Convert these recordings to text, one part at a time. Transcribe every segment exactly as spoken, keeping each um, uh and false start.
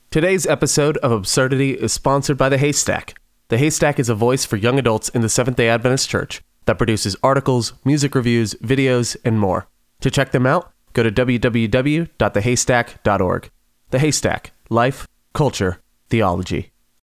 Today's episode of Absurdity is sponsored by The Haystack. The Haystack is a voice for young adults in the Seventh-day Adventist Church that produces articles, music reviews, videos, and more. To check them out, go to w w w dot the haystack dot org. The Haystack. Life, culture, theology.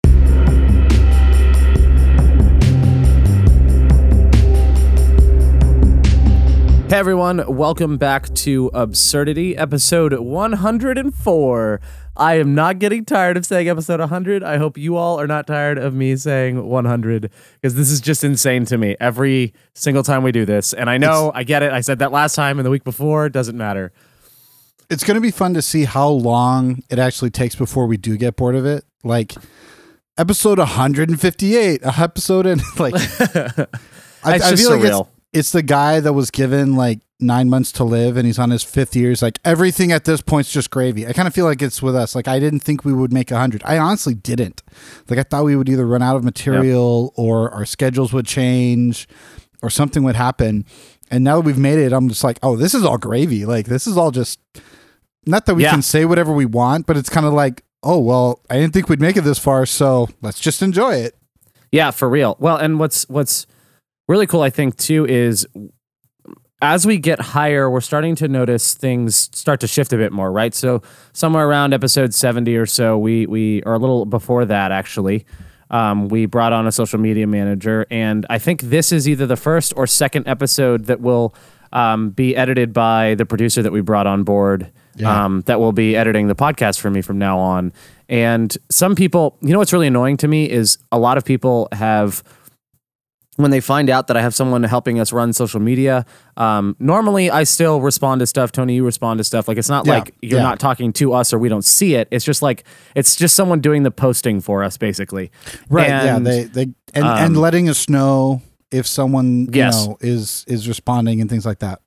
Hey everyone, welcome back to Absurdity, episode one hundred four. I am not getting tired of saying episode one hundred. I hope you all are not tired of me saying one hundred, because this is just insane to me every single time we do this. And I know, it's, I get it. I said that last time and the week before. It doesn't matter. It's going to be fun to see how long it actually takes before we do get bored of it. Like episode one hundred fifty-eight, a episode in like, I, I just feel like surreal. it's, it's the guy that was given like nine months to live and he's on his fifth year. He's like, everything at this point's just gravy. I kind of feel like it's with us. Like, I didn't think we would make a hundred. I honestly didn't. Like, I thought we would either run out of material yep. or our schedules would change or something would happen. And now that we've made it, I'm just like, oh, this is all gravy. Like, this is all just, not that we yeah. can say whatever we want, but it's kind of like, oh, well, I didn't think we'd make it this far, so let's just enjoy it. Yeah, for real. Well, and what's, what's really cool, I think, too, is as we get higher, we're starting to notice things start to shift a bit more, right? So somewhere around episode seventy or so, we we or a little before that, actually, um, we brought on a social media manager, and I think this is either the first or second episode that will um, be edited by the producer that we brought on board, yeah. um, that will be editing the podcast for me from now on. And some people, you know what's really annoying to me is a lot of people have, when they find out that I have someone helping us run social media, um, normally I still respond to stuff. Tony, you respond to stuff. Like, it's not yeah, like you're yeah. not talking to us or we don't see it. It's just like, it's just someone doing the posting for us, basically. Right. And, yeah. They, they, and, um, and letting us know if someone, you yes. know, is, is responding and things like that.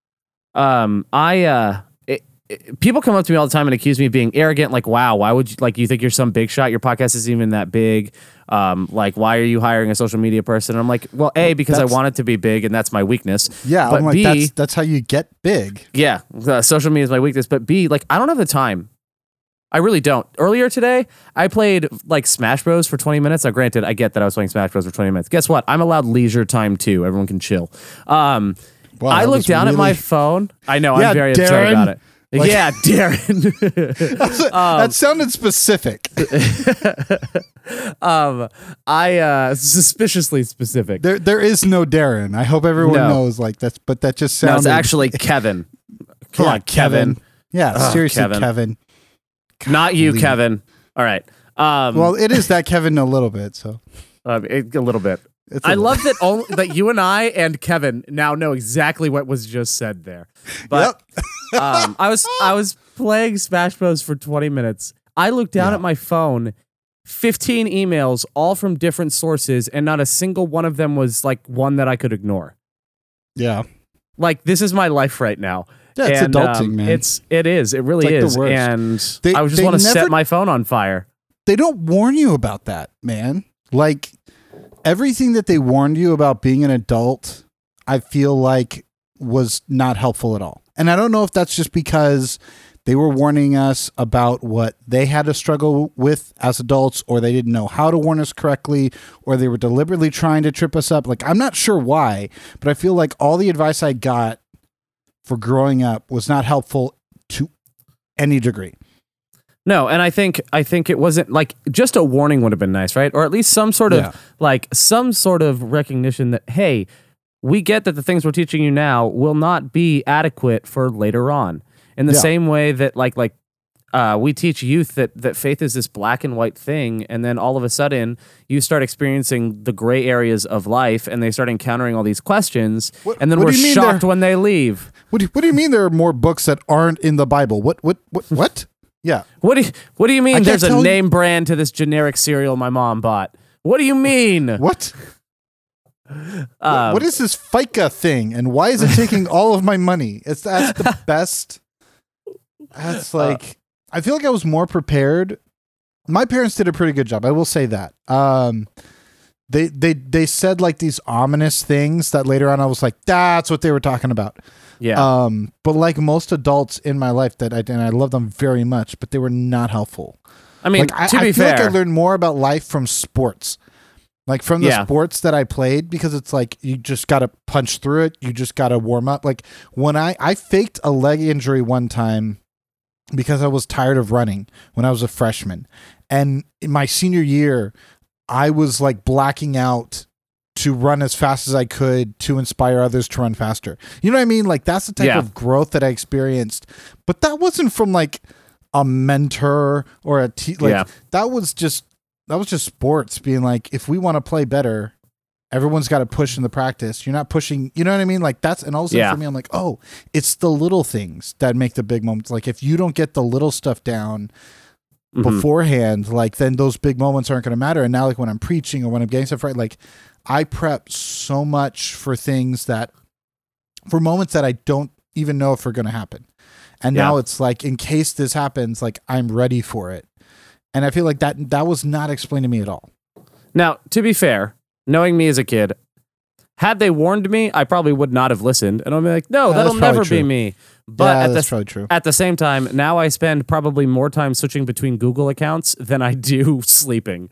Um, I, uh, it, it, people come up to me all the time and accuse me of being arrogant. Like, wow, why would you, like, you think you're some big shot? Your podcast isn't even that big. Um, like, why are you hiring a social media person? And I'm like, well, A, because that's, I want it to be big and that's my weakness. Yeah, but I'm like, B, that's, that's how you get big. Yeah, uh, social media is my weakness. But B, like, I don't have the time. I really don't. Earlier today, I played like Smash Bros for twenty minutes. Now, granted, I get that I was playing Smash Bros for twenty minutes. Guess what? I'm allowed leisure time too. Everyone can chill. Um, wow, I looked down really... at my phone. I know, yeah, I'm very Darren. upset about it. Like, yeah, Darren. um, that sounded specific. um, I uh, suspiciously specific. There, there is no Darren. I hope everyone no. knows. Like that's, but that just sounded. No, it's actually Kevin. Come yeah, on, Kevin. Kevin. Yeah, Ugh, seriously, Kevin. Kevin. God, Not you, leave. Kevin. All right. Um, well, it is that Kevin a little bit. So uh, it, a little bit. It's a I little. love that only that you and I and Kevin now know exactly what was just said there. But yep. um, I was I was playing Smash Bros for twenty minutes. I looked down yeah. at my phone, fifteen emails, all from different sources, and not a single one of them was like one that I could ignore. Yeah. Like, this is my life right now. Yeah, it's and, adulting, um, man. It's it is. It really it's like is. The worst. And they, I just want to never, set my phone on fire. They don't warn you about that, man. Like, everything that they warned you about being an adult, I feel like was not helpful at all. And I don't know if that's just because they were warning us about what they had to struggle with as adults, or they didn't know how to warn us correctly, or they were deliberately trying to trip us up. Like, I'm not sure why, but I feel like all the advice I got for growing up was not helpful to any degree. No, and I think I think it wasn't like just a warning would have been nice, right? Or at least some sort of yeah. like some sort of recognition that, hey, we get that the things we're teaching you now will not be adequate for later on. In the yeah. same way that like like uh, we teach youth that that faith is this black and white thing, and then all of a sudden you start experiencing the gray areas of life, and they start encountering all these questions, what, and then we're shocked when they leave. What do, you, what do you mean there are more books that aren't in the Bible? What what what what? Yeah. What do you, what do you mean there's a name you. brand to this generic cereal my mom bought? What do you mean? What? Um, what is this FICA thing, and why is it taking all of my money? It's that's the best. That's like uh, I feel like I was more prepared. My parents did a pretty good job. I will say that. Um, they they they said like these ominous things that later on I was like, that's what they were talking about. Yeah. Um, but like most adults in my life that I and I love them very much, but they were not helpful. I mean, like, to I, be I feel fair, like I learned more about life from sports. Like from the Yeah. sports that I played, because it's like you just got to punch through it. You just got to warm up. Like when I, I faked a leg injury one time because I was tired of running when I was a freshman. And in my senior year, I was like blacking out to run as fast as I could to inspire others to run faster. You know what I mean? Like that's the type Yeah. of growth that I experienced. But that wasn't from like a mentor or a te- like Yeah. that was just that was just sports being like, if we want to play better, everyone's got to push in the practice. You're not pushing, you know what I mean? Like that's, and also Yeah. for me, I'm like, oh, it's the little things that make the big moments. Like if you don't get the little stuff down Mhm. beforehand, like then those big moments aren't going to matter. And now like when I'm preaching or when I'm getting stuff right, like I prep so much for things that, for moments that I don't even know if are going to happen. And Yeah. now it's like, in case this happens, like I'm ready for it. And I feel like that that was not explained to me at all. Now, to be fair, knowing me as a kid, had they warned me, I probably would not have listened. And I'd be like, no, Yeah, that'll that's probably never be true. me. But yeah, at that's the probably true. At the same time, now I spend probably more time switching between Google accounts than I do sleeping.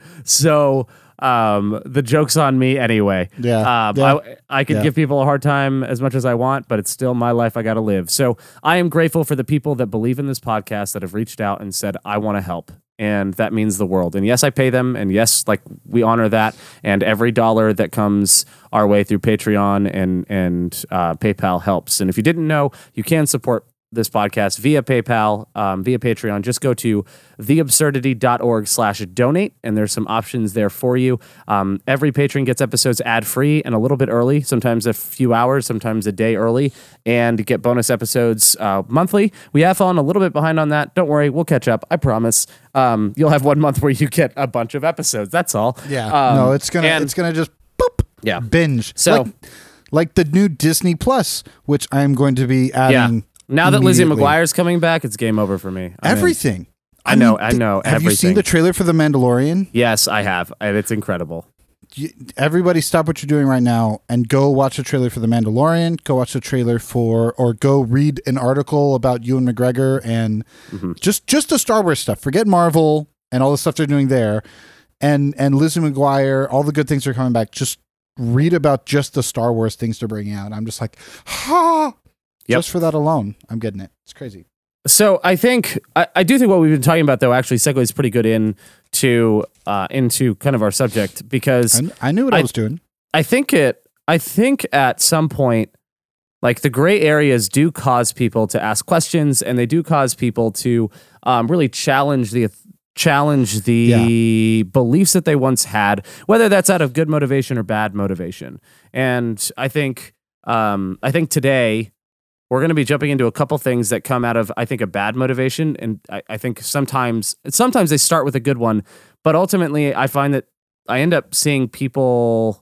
So um, the joke's on me anyway. Yeah. Um, Yeah. I, I can Yeah. give people a hard time as much as I want, but it's still my life I got to live. So I am grateful for the people that believe in this podcast that have reached out and said, I want to help. And that means the world. And yes, I pay them. And yes, like we honor that. And every dollar that comes our way through Patreon and, and uh, PayPal helps. And if you didn't know, you can support this podcast via PayPal, um, via Patreon. Just go to theabsurdity.org slash donate, and there's some options there for you. Um, every patron gets episodes ad-free and a little bit early, sometimes a few hours, sometimes a day early, and get bonus episodes uh, monthly. We have fallen a little bit behind on that. Don't worry, we'll catch up. I promise. Um, you'll have one month where you get a bunch of episodes. That's all. Yeah. Um, no, it's gonna and- it's gonna just boop, Yeah. binge. So- like, like the new Disney Plus, which I'm going to be adding. Now that Lizzie immediately. McGuire's coming back, it's game over for me. I'm in. Everything. I know, mean, I know, Have you seen everything. the trailer for The Mandalorian? Yes, I have, and it's incredible. You- Everybody stop what you're doing right now and go watch the trailer for The Mandalorian. Go watch the trailer for, or go read an article about Ewan McGregor and Mm-hmm. just just the Star Wars stuff. Forget Marvel and all the stuff they're doing there, and and Lizzie McGuire. All the good things are coming back. Just read about just the Star Wars things they're bringing out. I'm just like, ha! Yep. Just for that alone, I'm getting it. It's crazy. So I think I, I do think what we've been talking about though actually segues pretty good into uh, into kind of our subject, because I, I knew what I, I- was doing. I think it I think at some point, like, the gray areas do cause people to ask questions, and they do cause people to um, really challenge the challenge the beliefs that they once had, whether that's out of good motivation or bad motivation. And I think um, I think today we're going to be jumping into a couple things that come out of, I think, a bad motivation. And I, I think sometimes, sometimes they start with a good one, but ultimately I find that I end up seeing people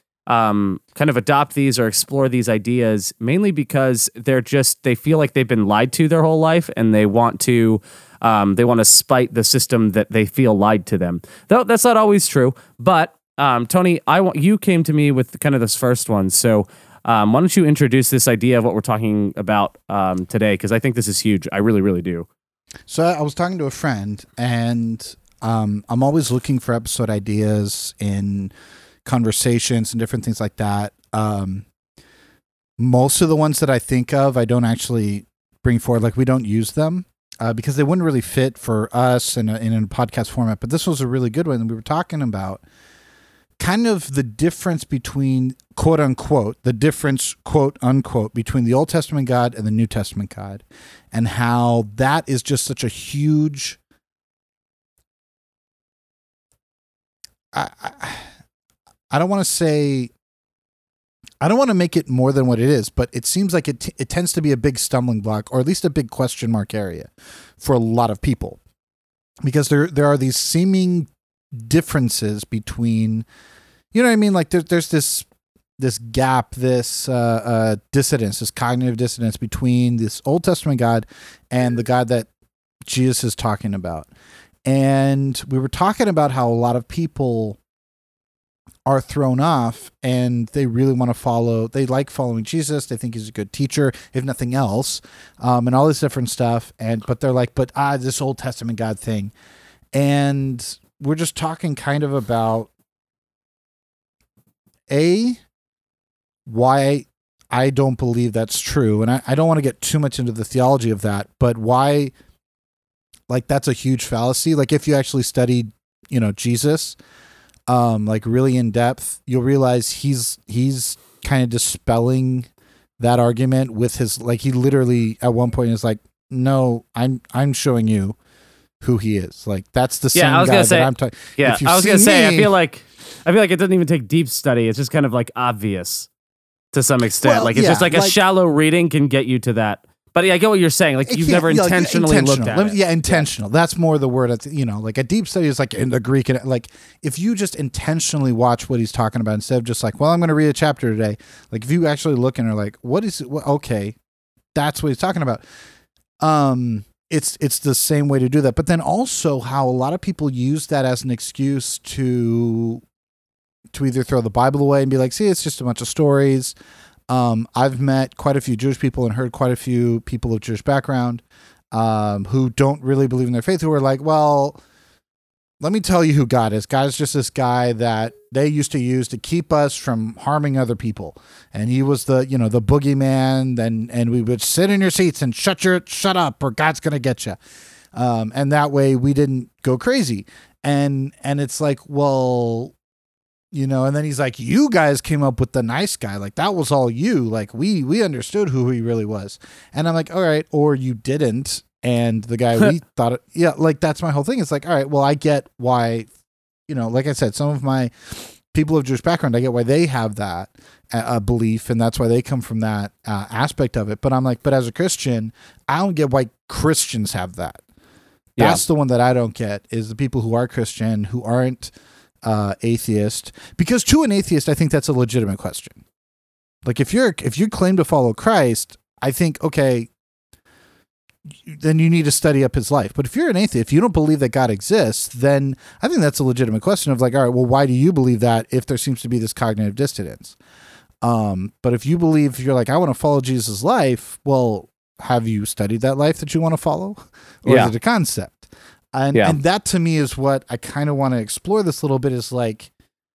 um, kind of adopt these or explore these ideas mainly because they're just, they feel like they've been lied to their whole life, and they want to, um, they want to spite the system that they feel lied to them. Though that's not always true. But um, Tony, I want, you came to me with kind of this first one. So Um, why don't you introduce this idea of what we're talking about um, today? Because I think this is huge. I really, really do. So I was talking to a friend, and um, I'm always looking for episode ideas in conversations and different things like that. Um, most of the ones that I think of, I don't actually bring forward. Like, we don't use them uh, because they wouldn't really fit for us in a, in a podcast format. But this was a really good one. We were talking about kind of the difference between, quote unquote, the difference, quote unquote, between the Old Testament God and the New Testament God, and how that is just such a huge, I, I, I don't want to say, I don't want to make it more than what it is, but it seems like it, t- it tends to be a big stumbling block, or at least a big question mark area for a lot of people, because there, there are these seeming differences between, you know what I mean? Like there, there's this, this gap, this uh, uh, dissonance, this cognitive dissonance between this Old Testament God and the God that Jesus is talking about. And we were talking about how a lot of people are thrown off, and they really want to follow, they like following Jesus. They think he's a good teacher, if nothing else, um, and all this different stuff. And, but they're like, but ah, this Old Testament God thing. And we're just talking kind of about A, why I don't believe that's true. And I, I don't want to get too much into the theology of that, but why, like, that's a huge fallacy. Like, if you actually studied, you know, Jesus, um, like really in depth, you'll realize he's, he's kind of dispelling that argument with his, like, he literally at one point is like, no, I'm, I'm showing you who he is. Like, that's the yeah, same I was guy gonna say, that I'm talking. Yeah, I was going to say, me, I feel like, I feel like it doesn't even take deep study. It's just kind of like obvious to some extent. Well, like it's yeah, just like a like, shallow reading can get you to that. But yeah, I get what you're saying. Like you've never yeah, intentionally intentional. looked at Let me, it. Yeah, intentional. Yeah. That's more the word. That's, you know, like a deep study is like in the Greek. And like if you just intentionally watch what he's talking about instead of just like, well, I'm going to read a chapter today. Like if you actually look and are like, what is it? Well, okay, that's what he's talking about. Um, it's it's the same way to do that. But then also how a lot of people use that as an excuse to to either throw the Bible away and be like, see, it's just a bunch of stories. Um, I've met quite a few Jewish people and heard quite a few people of Jewish background um, who don't really believe in their faith, who are like, well, let me tell you who God is. God is just this guy that they used to use to keep us from harming other people. And he was the, you know, the boogeyman, and, and we would sit in your seats and shut your, shut up or God's going to get you. Um, and that way we didn't go crazy. And, and it's like, well, you know, and then he's like, you guys came up with the nice guy. Like that was all you, like we, we understood who he really was. And I'm like, all right. Or you didn't. And the guy we thought, it, yeah, like that's my whole thing. It's like, all right, well, I get why, you know, like I said, some of my people of Jewish background, I get why they have that uh, belief. And that's why they come from that uh, aspect of it. But I'm like, but as a Christian, I don't get why Christians have that. That's yeah. the one that I don't get is the people who are Christian, who aren't, uh, atheist, because to an atheist, I think that's a legitimate question. Like if you're, if you claim to follow Christ, I think, okay, then you need to study up his life. But if you're an atheist, if you don't believe that God exists, then I think that's a legitimate question of like, all right, well, why do you believe that if there seems to be this cognitive dissonance? Um, but if you believe, you're like, I want to follow Jesus' life, well, have you studied that life that you want to follow? Or yeah. is it a concept? And yeah. and that to me is what I kind of want to explore this little bit is like,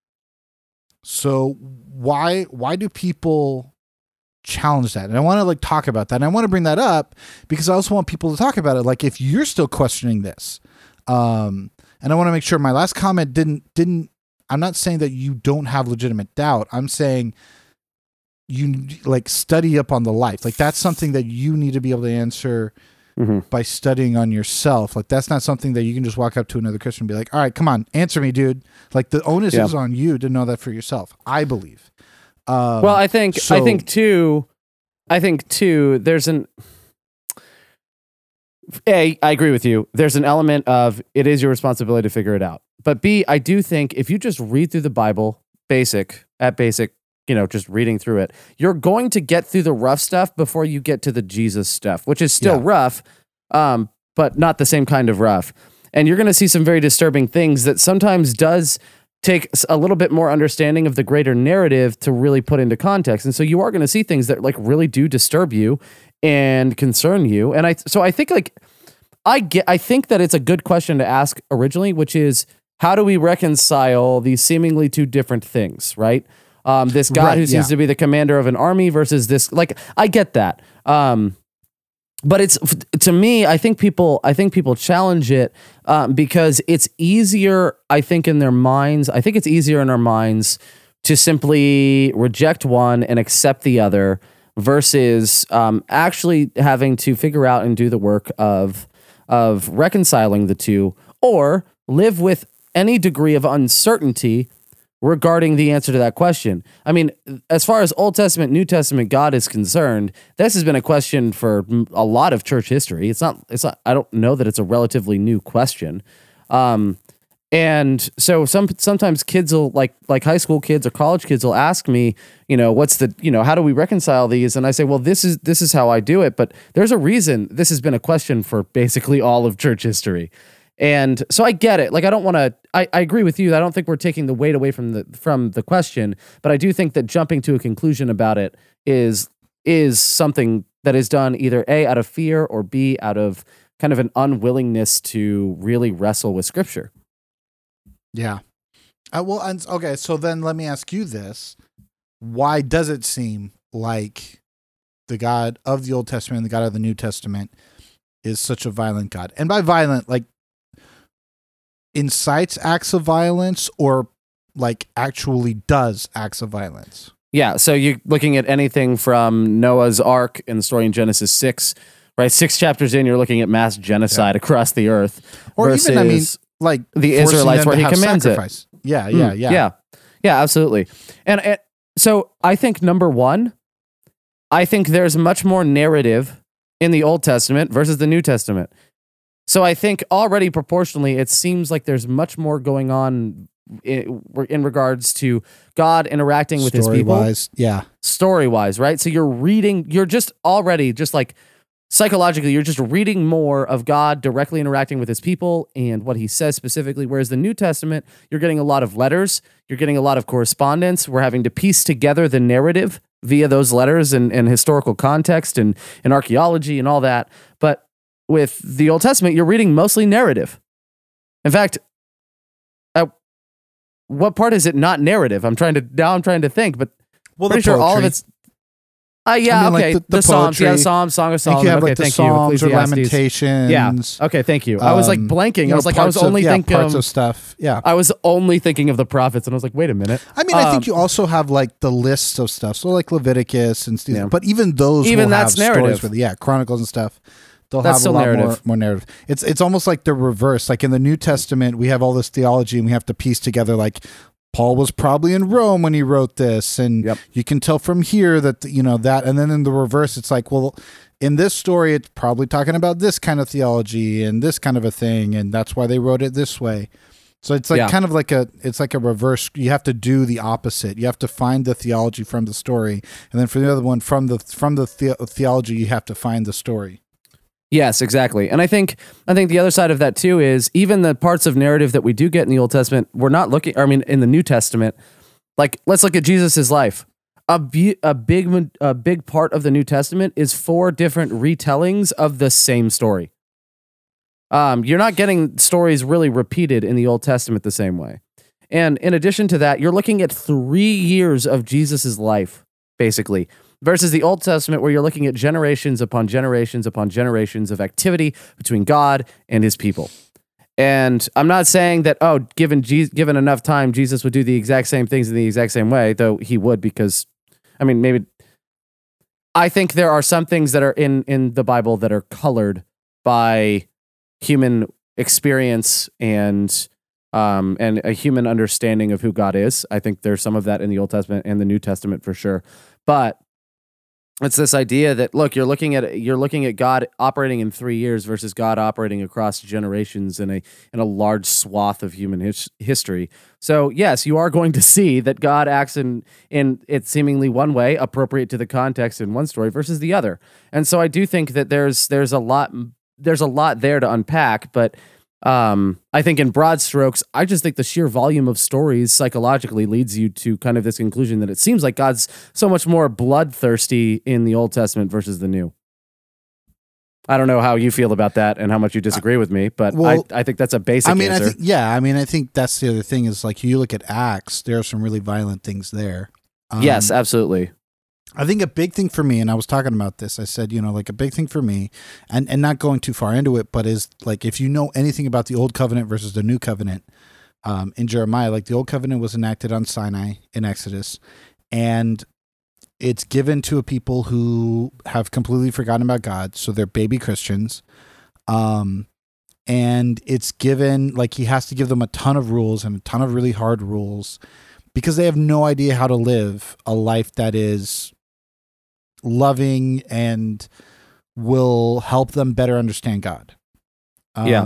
so why why do people challenge that? And I want to like talk about that. And I want to bring that up because I also want people to talk about it. Like if you're still questioning this, um, and I want to make sure my last comment didn't didn't. I'm not saying that you don't have legitimate doubt. I'm saying you like study up on the life. Like that's something that you need to be able to answer. Mm-hmm. By studying on yourself. Like that's not something that you can just walk up to another Christian and be like, all right, come on, answer me, dude. Like the onus yeah. is on you to know that for yourself, I believe. Um, well, I think, so, I think too, I think too, there's an, A, I agree with you. There's an element of it is your responsibility to figure it out. But B, I do think if you just read through the Bible, basic, at basic, you know, just reading through it, you're going to get through the rough stuff before you get to the Jesus stuff, which is still yeah. rough, um, but not the same kind of rough. And you're going to see some very disturbing things that sometimes does take a little bit more understanding of the greater narrative to really put into context. And so you are going to see things that like really do disturb you and concern you. And I, so I think like, I get, I think that it's a good question to ask originally, which is how do we reconcile these seemingly two different things, right? Um, this guy right, who seems yeah. to be the commander of an army versus this, like, I get that. Um, but it's, to me, I think people, I think people challenge it, um, because it's easier, I think in their minds, I think it's easier in our minds to simply reject one and accept the other versus, um, actually having to figure out and do the work of, of reconciling the two or live with any degree of uncertainty regarding the answer to that question. I mean, as far as Old Testament, New Testament God is concerned, this has been a question for a lot of church history. It's not, it's not, I don't know that it's a relatively new question. Um, and so some, sometimes kids will like, like high school kids or college kids will ask me, you know, what's the, you know, how do we reconcile these? And I say, well, this is, this is how I do it. But there's a reason this has been a question for basically all of church history. And so I get it. Like, I don't want to, I, I agree with you. I don't think we're taking the weight away from the, from the question, but I do think that jumping to a conclusion about it is, is something that is done either A, out of fear or B, out of kind of an unwillingness to really wrestle with Scripture. Yeah. Uh, well, and, okay, so then let me ask you this. Why does it seem like the God of the Old Testament and the God of the New Testament is such a violent God? And by violent, like incites acts of violence or like actually does acts of violence? Yeah, so you're looking at anything from Noah's Ark in the story in Genesis six, right? Six chapters in, you're looking at mass genocide yeah. across the earth. Or even, I mean, like the Israelites where he commands sacrifice. it. Yeah, yeah, mm, yeah. Yeah, yeah, absolutely. And, and so I think number one, I think there's much more narrative in the Old Testament versus the New Testament. So I think already proportionally, it seems like there's much more going on in, in regards to God interacting with his people. Story-wise, yeah. Story-wise, right? So you're reading, you're just already, just like psychologically, you're just reading more of God directly interacting with his people and what he says specifically, whereas the New Testament, you're getting a lot of letters, you're getting a lot of correspondence, we're having to piece together the narrative via those letters and, and historical context and, and archaeology and all that. But with the Old Testament, you're reading mostly narrative. In fact, uh, what part is it not narrative? I'm trying to now. I'm trying to think, but well, pretty sure all of it's. Uh, yeah, I mean, okay. Like the, the, the Psalms, yeah, the Psalms, Song of Solomon. You have okay, like the thank Psalms you. or Lamentations. Yeah. Okay, thank you. I was like Um, blanking. you I was know, like, I was parts of- only yeah, thinking. parts of stuff. Yeah. I was only thinking of the prophets, and I was like, wait a minute. I mean, I Um, think you also have like the lists of stuff. So like Leviticus and stuff. Yeah. But even those Even will that's have narrative. stories with yeah, Chronicles and stuff. They'll That's have still a lot narrative. more, more narrative. It's it's almost like the reverse. Like in the New Testament, we have all this theology and we have to piece together like Paul was probably in Rome when he wrote this, and Yep. you can tell from here that you know that. And then in the reverse, it's like, well, in this story, it's probably talking about this kind of theology and this kind of a thing, and that's why they wrote it this way. So it's like Yeah. kind of like a it's like a reverse. You have to do the opposite. You have to find the theology from the story, and then for the other one from the from the, the theology, you have to find the story. Yes, exactly. And I think I think the other side of that too is even the parts of narrative that we do get in the Old Testament, we're not looking, I mean, in the New Testament, like let's look at Jesus' life. A, be, a big a big part of the New Testament is four different retellings of the same story. Um, you're not getting stories really repeated in the Old Testament the same way. And in addition to that, you're looking at three years of Jesus' life, basically, versus the Old Testament, where you're looking at generations upon generations upon generations of activity between God and his people. And I'm not saying that, oh, given Je- given enough time, Jesus would do the exact same things in the exact same way, though he would, because, I mean, maybe, I think there are some things that are in, in the Bible that are colored by human experience and um, and a human understanding of who God is. I think there's some of that in the Old Testament and the New Testament for sure. But it's this idea that, look, you're looking at you're looking at God operating in three years versus God operating across generations in a in a large swath of human his, history. So yes, you are going to see that God acts in in it seemingly one way, appropriate to the context in one story versus the other. And so I do think that there's there's a lot there's a lot there to unpack, but Um, I think in broad strokes, I just think the sheer volume of stories psychologically leads you to kind of this conclusion that it seems like God's so much more bloodthirsty in the Old Testament versus the New. I don't know how you feel about that and how much you disagree with me, but Well, I, I think that's a basic I mean, answer. I think yeah, I mean, I think that's the other thing is like you look at Acts, there are some really violent things there. Um, yes, absolutely. I think a big thing for me, and I was talking about this, I said, you know, like a big thing for me, and, and not going too far into it, but is like if you know anything about the Old Covenant versus the New Covenant um, in Jeremiah, like the Old Covenant was enacted on Sinai in Exodus, and it's given to a people who have completely forgotten about God, so they're baby Christians, um, and it's given, like he has to give them a ton of rules and a ton of really hard rules because they have no idea how to live a life that is loving and will help them better understand God. Um, Yeah.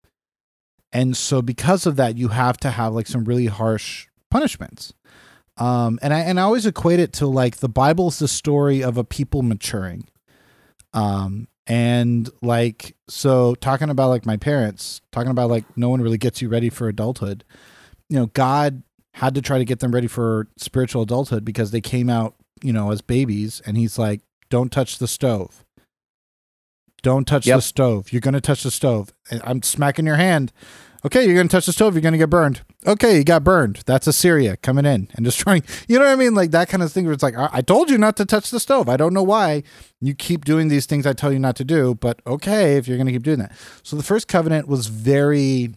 And so because of that, you have to have like some really harsh punishments. Um, and I, and I always equate it to like the Bible is the story of a people maturing. Um, and like, so talking about like my parents, talking about like, no one really gets you ready for adulthood. You know, God had to try to get them ready for spiritual adulthood because they came out, you know, as babies, and he's like, don't touch the stove. Don't touch Yep. the stove. You're going to touch the stove. And I'm smacking your hand. Okay, you're going to touch the stove. You're going to get burned. Okay, you got burned. That's Assyria coming in and destroying. You know what I mean? Like that kind of thing where it's like, I, I told you not to touch the stove. I don't know why you keep doing these things I tell you not to do, but okay, if you're going to keep doing that. So the first covenant was very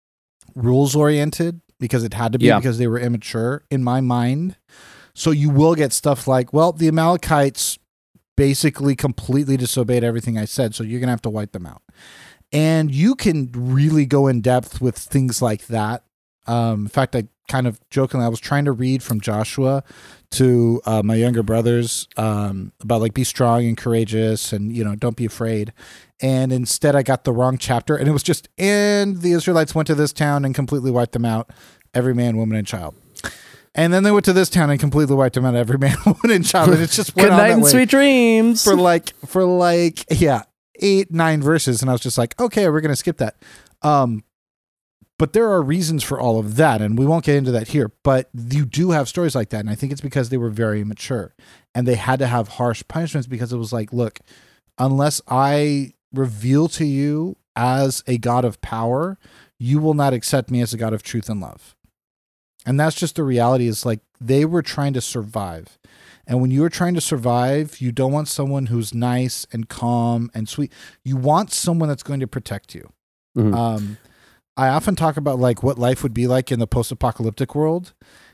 rules oriented because it had to be Yeah. because they were immature in my mind. So you will get stuff like, well, the Amalekites basically completely disobeyed everything I said, so you're going to have to wipe them out. And you can really go in depth with things like that. Um, in fact, I kind of jokingly, I was trying to read from Joshua to uh, my younger brothers um, about like be strong and courageous and, you know, don't be afraid. And instead I got the wrong chapter, and it was just, and the Israelites went to this town and completely wiped them out, every man, woman, and child. And then they went to this town and completely wiped them out, every man, woman, and child. And it's just went Good on night that and way sweet dreams. for like for like yeah eight nine verses, and I was just like, okay, we're gonna skip that. Um, but there are reasons for all of that, and we won't get into that here. But you do have stories like that, and I think it's because they were very mature, and they had to have harsh punishments because it was like, look, unless I reveal to you as a God of power, you will not accept me as a God of truth and love. And that's just the reality. Is like they were trying to survive. And when you're trying to survive, you don't want someone who's nice and calm and sweet. You want someone that's going to protect you. Mhm. Um, I often talk about like what life would be like in the post-apocalyptic world.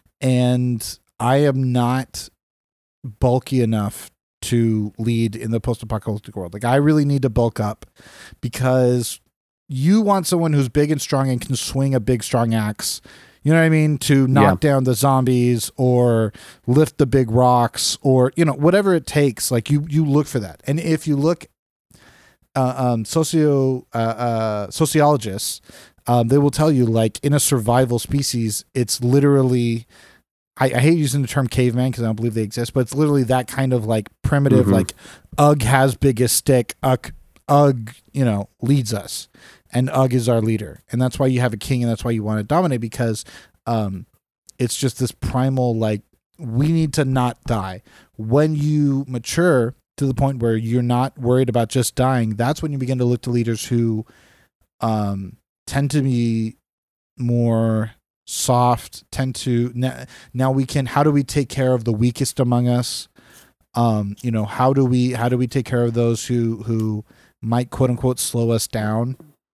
And I am not bulky enough to lead in the post-apocalyptic world. Like I really need to bulk up because you want someone who's big and strong and can swing a big, strong axe. You know what I mean? To knock Yeah. down the zombies or lift the big rocks or, you know, whatever it takes. Like you, you look for that. And if you look, uh, um, socio, uh, uh, sociologists, um, they will tell you like in a survival species, it's literally, I, I hate using the term caveman because I don't believe they exist, but it's literally that kind of like primitive, Mhm. like Ugg has biggest stick, Ugg, Ugg, you know, leads us. And Ugg is our leader. And that's why you have a king, and that's why you want to dominate, because um, it's just this primal, like, we need to not die. When you mature to the point where you're not worried about just dying, that's when you begin to look to leaders who um, tend to be more soft, tend to, now, now we can, how do we take care of the weakest among us? Um, you know, how do we, how do we take care of those who, who might quote unquote slow us down?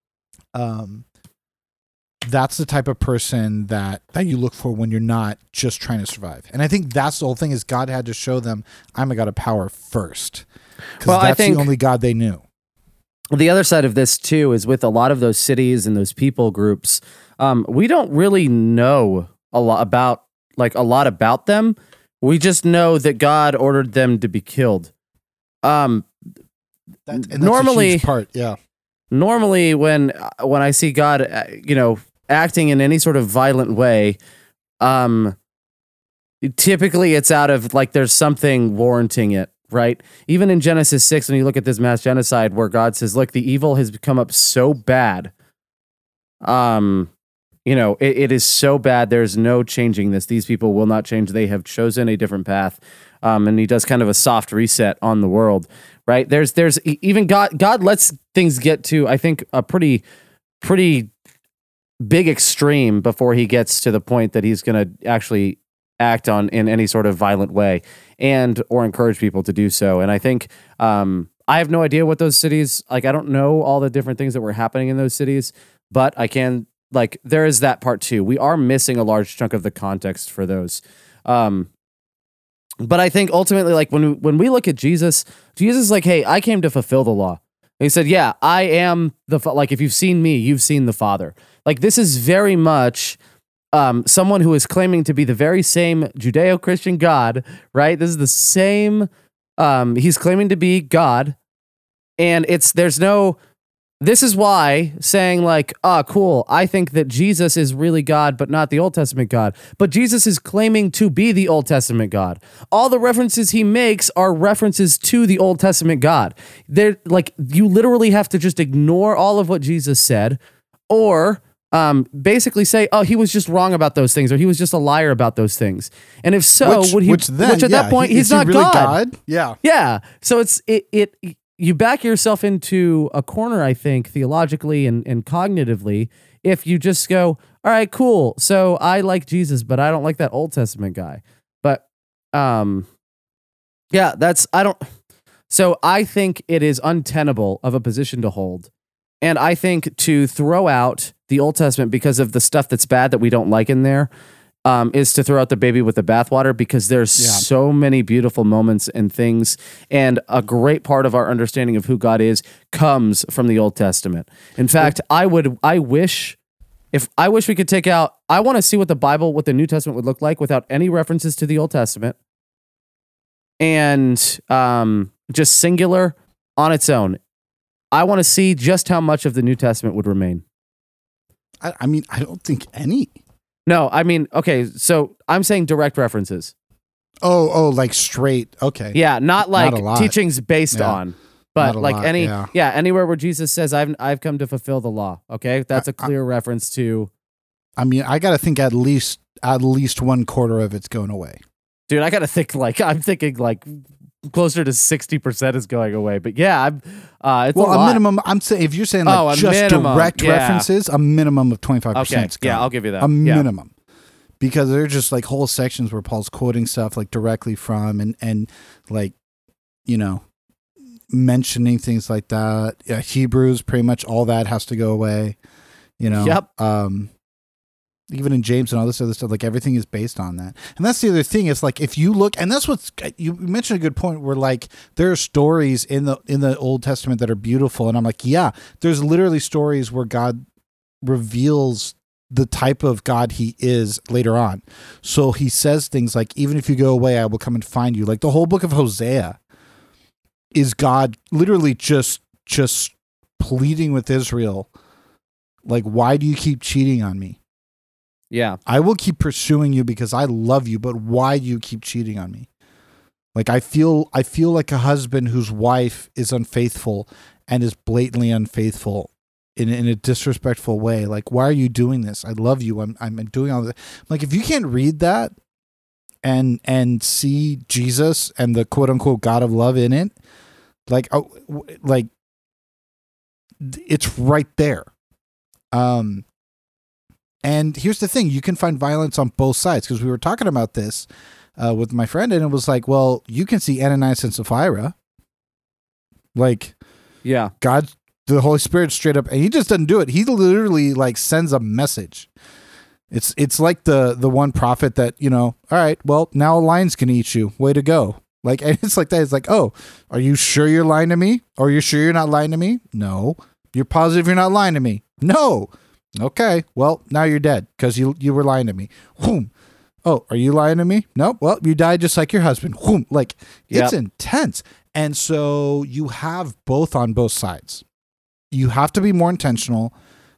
Um, that's the type of person that, that you look for when you're not just trying to survive. And I think that's the whole thing is God had to show them, I'm a God of power first. Because Well, I that's think- the only God they knew. The other side of this too is with a lot of those cities and those people groups, um, we don't really know a lot about like a lot about them. We just know that God ordered them to be killed. Um, That, and that's Normally- a huge part. Yeah. normally when when I see God, uh, you know, acting in any sort of violent way, um, typically it's out of like there's something warranting it, right? Even in Genesis six, when you look at this mass genocide, where God says, "Look, the evil has become up so bad, um, you know, it, it is so bad. There's no changing this. These people will not change. They have chosen a different path." Um, and he does kind of a soft reset on the world. Right. There's there's e- even God God lets things get to, I think, a pretty pretty big extreme before he gets to the point that he's going to actually act on in any sort of violent way and or encourage people to do so. And I think um, I have no idea what those cities like. I don't know all the different things that were happening in those cities, but I can like there is that part too. We are missing a large chunk of the context for those. Um, But I think ultimately, like when we, when we look at Jesus, Jesus is like, "Hey, I came to fulfill the law." And he said, "Yeah, I am the fa-. Like if you've seen me, you've seen the Father." Like this is very much um, someone who is claiming to be the very same Judeo-Christian God, right? This is the same. Um, he's claiming to be God, and it's there's no. This is why saying like, ah, cool, I think that Jesus is really God, but not the Old Testament God. But Jesus is claiming to be the Old Testament God. All the references he makes are references to the Old Testament God. They're like, you literally have to just ignore all of what Jesus said, or um, basically say, oh, he was just wrong about those things, or he was just a liar about those things. And if so, which, would he? which, then, which at yeah, that point, he- he's is he not really God. God. Yeah. Yeah. So it's it it you back yourself into a corner, I think, theologically and, and cognitively, if you just go, all right, cool. So I like Jesus, but I don't like that Old Testament guy. But um, yeah, that's, I don't, so I think it is untenable of a position to hold. And I think to throw out the Old Testament because of the stuff that's bad that we don't like in there um, is to throw out the baby with the bathwater, because there's yeah. so many beautiful moments and things. And a great part of our understanding of who God is comes from the Old Testament. In fact, I would, I wish, if I wish we could take out, I want to see what the Bible, what the New Testament would look like without any references to the Old Testament. And um, just singular on its own. I want to see just how much of the New Testament would remain. I, I mean, I don't think any. No, I mean, okay, so I'm saying direct references. Oh, oh, like straight. Okay. Yeah, not like not teachings based yeah. on, but like lot, any, yeah. yeah, anywhere where Jesus says, I've I've come to fulfill the law. Okay, that's a clear I, reference to. I mean, I got to think at least at least one quarter of it's going away. Dude, I got to think like, I'm thinking like closer to sixty percent is going away. But yeah, I'm, uh, it's well, a, a minimum, I'm saying if you're saying like oh, just minimum, direct yeah. references, a minimum of twenty-five percent. Okay, yeah, I'll give you that. A yeah. minimum. Because they're just like whole sections where Paul's quoting stuff like directly from and, and like, you know, mentioning things like that. Yeah, Hebrews, pretty much all that has to go away. You know, yep. Um, even in James and all this other stuff, like everything is based on that. And that's the other thing. It's like if you look, and that's what's you mentioned a good point where like there are stories in the in the Old Testament that are beautiful, and I'm like, yeah, there's literally stories where God reveals the type of God he is later on. So he says things like, even if you go away, I will come and find you. Like the whole book of Hosea is God literally just just pleading with Israel, like, why do you keep cheating on me? Yeah. I will keep pursuing you because I love you, but why do you keep cheating on me? Like I feel I feel like a husband whose wife is unfaithful and is blatantly unfaithful in in a disrespectful way. Like, why are you doing this? I love you. I'm I'm doing all this. Like, if you can't read that and and see Jesus and the quote unquote God of love in it, like oh, like it's right there. Um And here's the thing, you can find violence on both sides, because we were talking about this uh, with my friend, and it was like, well, you can see Ananias and Sapphira. Like, yeah, God, the Holy Spirit straight up, and he just doesn't do it. He literally like sends a message. It's it's like the the one prophet that, you know, all right, well, now a lion's going to eat you. Way to go. Like, and it's like that. It's like, oh, are you sure you're lying to me? Or are you sure you're not lying to me? No. You're positive you're not lying to me? No. Okay, well, now you're dead because you you were lying to me. Whoom. Oh, are you lying to me? No. Well, you died just like your husband. Whoom. Like, it's yep. intense. And so you have both on both sides. You have to be more intentional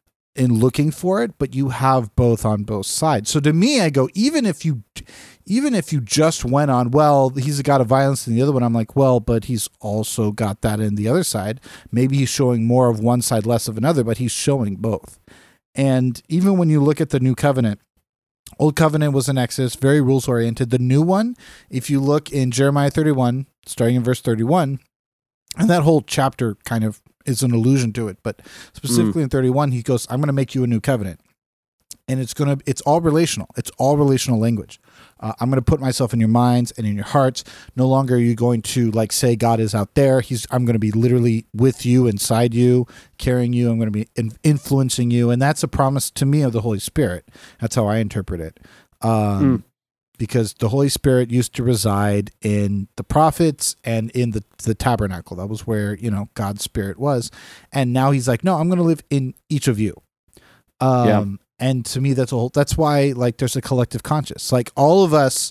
in looking for it, but you have both on both sides. So to me, I go, even if you even if you just went on, well, he's a God of violence and the other one, I'm like, well, but he's also got that in the other side. Maybe he's showing more of one side, less of another, but he's showing both. And even when you look at the New Covenant, Old Covenant was in Exodus, very rules-oriented. The new one, if you look in Jeremiah thirty-one, starting in verse thirty-one, and that whole chapter kind of is an allusion to it, but specifically mm. in thirty-one, he goes, I'm going to make you a new covenant. And it's going to, it's all relational. It's all relational language. Uh, I'm going to put myself in your minds and in your hearts. No longer are you going to like say God is out there. He's, I'm going to be literally with you, inside you, carrying you. I'm going to be in, influencing you. And that's a promise to me of the Holy Spirit. That's how I interpret it. Um, mm. Because the Holy Spirit used to reside in the prophets and in the, the tabernacle. That was where, you know, God's Spirit was. And now he's like, no, I'm going to live in each of you. Um, yeah. And to me, that's a whole, that's why like there's a collective conscious. Like all of us,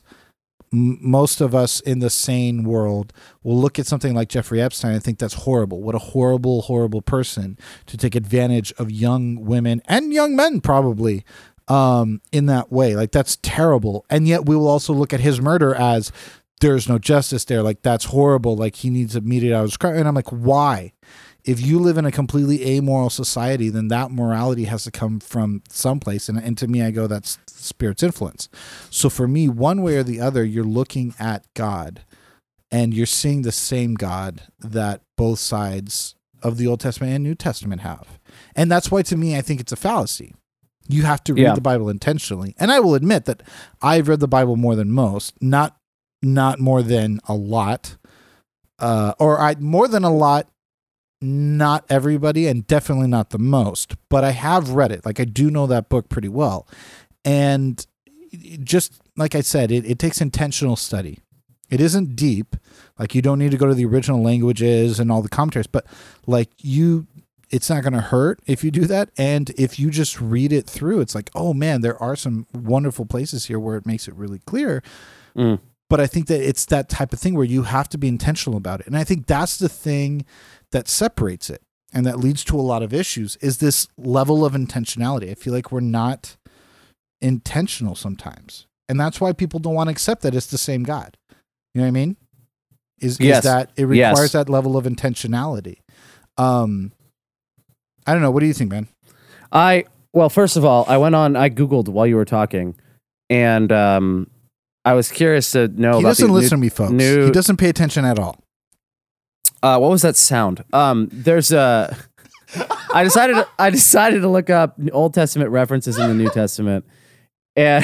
m- most of us in the sane world will look at something like Jeffrey Epstein and think that's horrible. What a horrible, horrible person to take advantage of young women and young men probably um, in that way. Like that's terrible. And yet we will also look at his murder as there's no justice there. Like that's horrible. Like he needs to meet it out of his crime. And I'm like, why? If you live in a completely amoral society, then that morality has to come from someplace. And, and to me, I go, that's Spirit's influence. So for me, one way or the other, you're looking at God and you're seeing the same God that both sides of the Old Testament and New Testament have. And that's why, to me, I think it's a fallacy. You have to read Yeah. the Bible intentionally. And I will admit that I've read the Bible more than most, not not more than a lot, uh, or I more than a lot, not everybody, and definitely not the most. But I have read it. Like, I do know that book pretty well. And it just like I said, it, it takes intentional study. It isn't deep. Like, you don't need to go to the original languages and all the commentaries, but like you, it's not going to hurt if you do that. And if you just read it through, it's like, oh man, there are some wonderful places here where it makes it really clear. Mm. But I think that it's that type of thing where you have to be intentional about it. And I think that's the thing that separates it and that leads to a lot of issues is this level of intentionality. I feel like we're not intentional sometimes. And that's why people don't want to accept that it's the same God. You know what I mean? Is, Yes. is that it requires Yes. that level of intentionality. Um, I don't know. What do you think, man? I well, first of all, I went on. I googled while you were talking, and um, I was curious to know. He about doesn't the listen new, to me, folks. new- He doesn't pay attention at all. Uh, what was that sound? Um, there's a. I decided. To, I decided to look up Old Testament references in the New Testament, and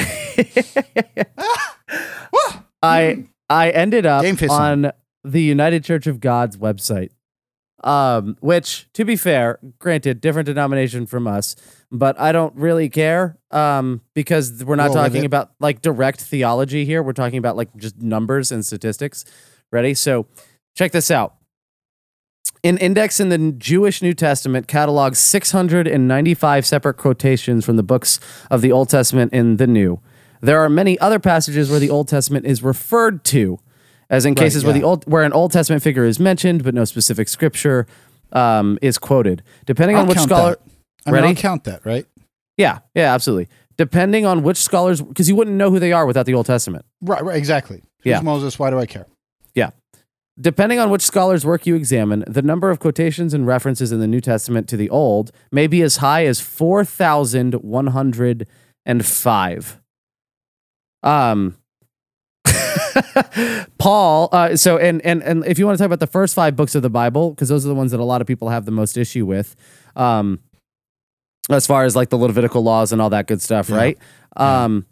I I ended up Game face on the United Church of God's website. Um, which, to be fair, granted, different denomination from us, but I don't really care. Um, because we're not Roll with talking it. about like direct theology here. We're talking about like just numbers and statistics. Ready? So, check this out. An index in the Jewish New Testament catalogs six hundred ninety-five separate quotations from the books of the Old Testament in the New. There are many other passages where the Old Testament is referred to, as in Right, cases where yeah. the old where an Old Testament figure is mentioned, but no specific scripture um, is quoted. Depending on I'll which count scholar, that. I mean, ready? I'll count that, right? yeah, yeah, absolutely. Depending on which scholars, because you wouldn't know who they are without the Old Testament. Right, right, exactly. Who's Yeah. Moses? Why do I care? Yeah. Depending on which scholar's work you examine, the number of quotations and references in the New Testament to the Old may be as high as four thousand one hundred five. Um, Paul, uh, so, and, and, and if you want to talk about the first five books of the Bible, because those are the ones that a lot of people have the most issue with, um, as far as like the Levitical laws and all that good stuff, Yeah. right? Yeah. Um,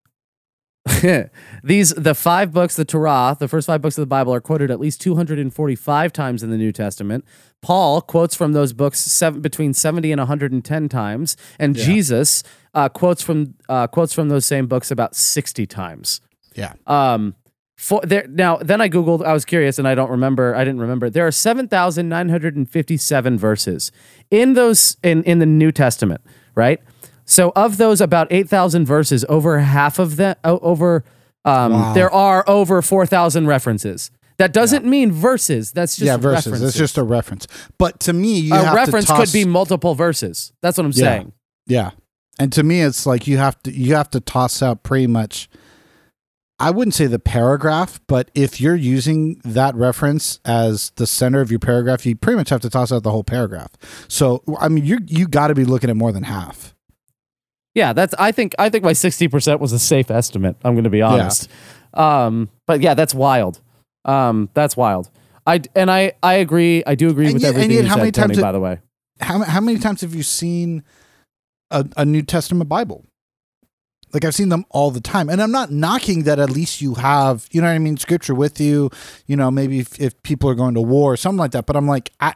These the five books, the Torah, the first five books of the Bible, are quoted at least two hundred forty-five times in the New Testament. Paul quotes from those books seven, between seventy and one hundred ten times, and Yeah. Jesus uh, quotes from uh, quotes from those same books about sixty times. Yeah. Um, for there now, then I googled. I was curious, and I don't remember. I didn't remember. There are seven thousand nine hundred fifty-seven verses in those in in the New Testament, right? So of those about eight thousand verses, over half of them, o- over, um, Wow. there are over four thousand references. That doesn't mean verses. That's just yeah, verses. references. It's just a reference. But to me, you a have reference to toss, could be multiple verses. That's what I'm Yeah. saying. Yeah. And to me, it's like you have to you have to toss out pretty much. I wouldn't say the paragraph, but if you're using that reference as the center of your paragraph, you pretty much have to toss out the whole paragraph. So I mean, you you got to be looking at more than half. Yeah, that's. I think. I think my sixty percent was a safe estimate. I'm going to be honest. Um, but yeah, that's wild. Um, that's wild. I and I I agree. I do agree And with yet- and everything yet you how said, many Tony. times it- By the way, How how many times have you seen a, a New Testament Bible? Like I've seen them all the time, and I'm not knocking that. At least you have, you know what I mean, scripture with you. You know, maybe if, if people are going to war or something like that. But I'm like, I,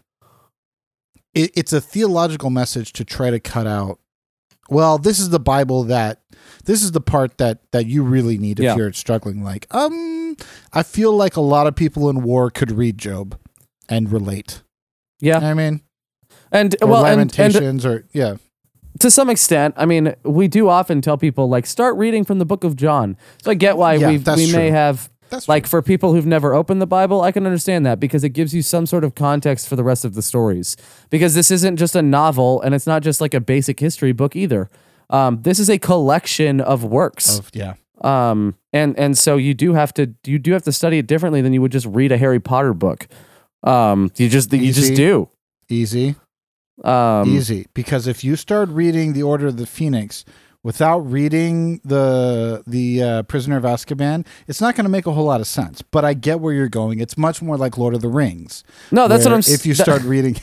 it, it's a theological message to try to cut out. Well, this is the Bible that this is the part that that you really need if Yeah. you're struggling. Like, um, I feel like a lot of people in war could read Job and relate. yeah, You know what I mean, and or well, and, and Lamentations, or yeah. to some extent, I mean, we do often tell people like start reading from the Book of John. So I get why Yeah, we that's we may true. have. That's Like for people who've never opened the Bible, I can understand that because it gives you some sort of context for the rest of the stories. Because this isn't just a novel and it's not just like a basic history book either. Um, this is a collection of works. Of, yeah. Um, and and so you do have to you do have to study it differently than you would just read a Harry Potter book. Um, you just you just Easy. do. Easy. Um, Easy. Because if you start reading The Order of the Phoenix without reading the the uh, Prisoner of Azkaban, it's not going to make a whole lot of sense. But I get where you're going. It's much more like Lord of the Rings. No, that's what I'm. If you that, start reading,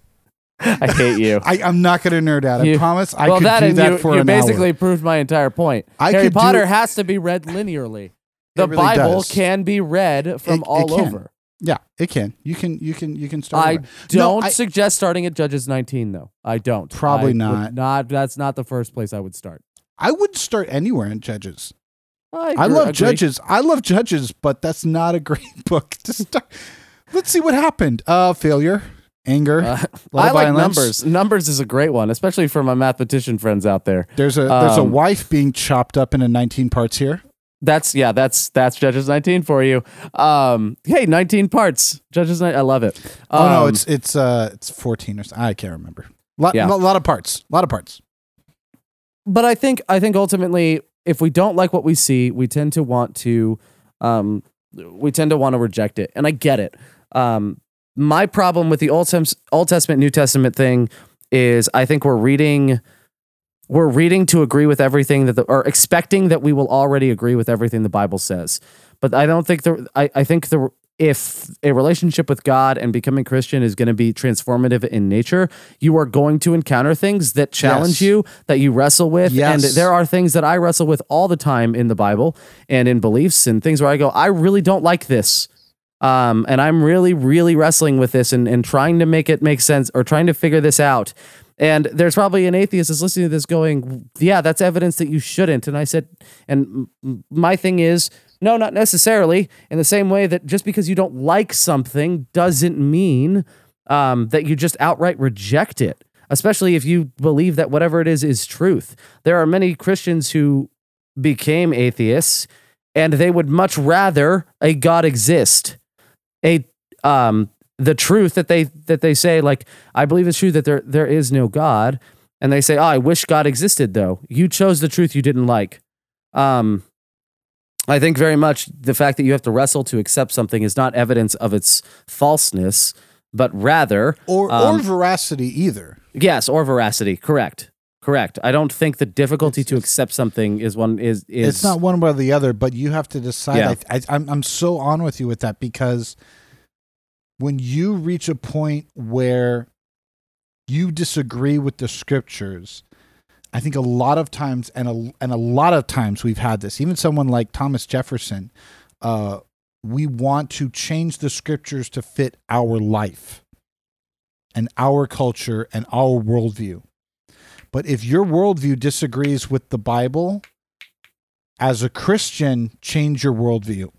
I hate you. I, I'm not going to nerd out. You, I promise. I well, could that do and that you, for you an basically hour. proved my entire point. I Harry could Potter do, has to be read linearly. The really Bible does. can be read from It- it all can. over. Yeah, it can. You can. You can. You can start. I over. don't No, I- suggest starting at Judges nineteen, though. I don't. Probably I would not. Not. That's not the first place I would start. I would start anywhere in Judges. I, I agree- love agree. Judges. I love Judges, but that's not a great book to start. Let's see what happened. Uh, failure, anger. Uh, lot I of like violence. numbers. Numbers is a great one, especially for my mathematician friends out there. There's a there's a Um, wife being chopped up into nineteen parts here. That's yeah. That's that's Judges nineteen for you. Um, hey, nineteen parts. Judges nineteen. I love it. Um, Oh no, it's it's uh it's fourteen or something. I can't remember. Lot, Yeah. lot, lot of parts. A lot of parts. But I think I think ultimately, if we don't like what we see, we tend to want to, um, we tend to want to reject it, and I get it. Um, my problem with the Old, Tem- Old Testament, New Testament thing is, I think we're reading, we're reading to agree with everything that, the, or expecting that we will already agree with everything the Bible says. But I don't think the, I, I think the. If a relationship with God and becoming Christian is going to be transformative in nature, you are going to encounter things that challenge Yes. you, that you wrestle with. Yes. And there are things that I wrestle with all the time in the Bible and in beliefs and things where I go, I really don't like this. Um, and I'm really, really wrestling with this and, and trying to make it make sense or trying to figure this out. And there's probably an atheist that's listening to this going, yeah, that's evidence that you shouldn't. And I said, and m- my thing is, no, not necessarily. In the same way that just because you don't like something doesn't mean um, that you just outright reject it, especially if you believe that whatever it is is truth. There are many Christians who became atheists, and they would much rather a God exist. A um, the truth that they that they say, like, I believe it's true that there there is no God, and they say, oh, I wish God existed, though. You chose the truth you didn't like. Um, I think very much the fact that you have to wrestle to accept something is not evidence of its falseness, but rather... Or um, or veracity either. Yes, or veracity. Correct. Correct. I don't think the difficulty It's- to it's- accept something is one is is It's not one or the other, but you have to decide. Yeah. I, I, I'm I'm so on with you with that, because when you reach a point where you disagree with the scriptures, I think a lot of times, and a, and a lot of times we've had this, even someone like Thomas Jefferson, uh, we want to change the scriptures to fit our life and our culture and our worldview. But if your worldview disagrees with the Bible, as a Christian, change your worldview.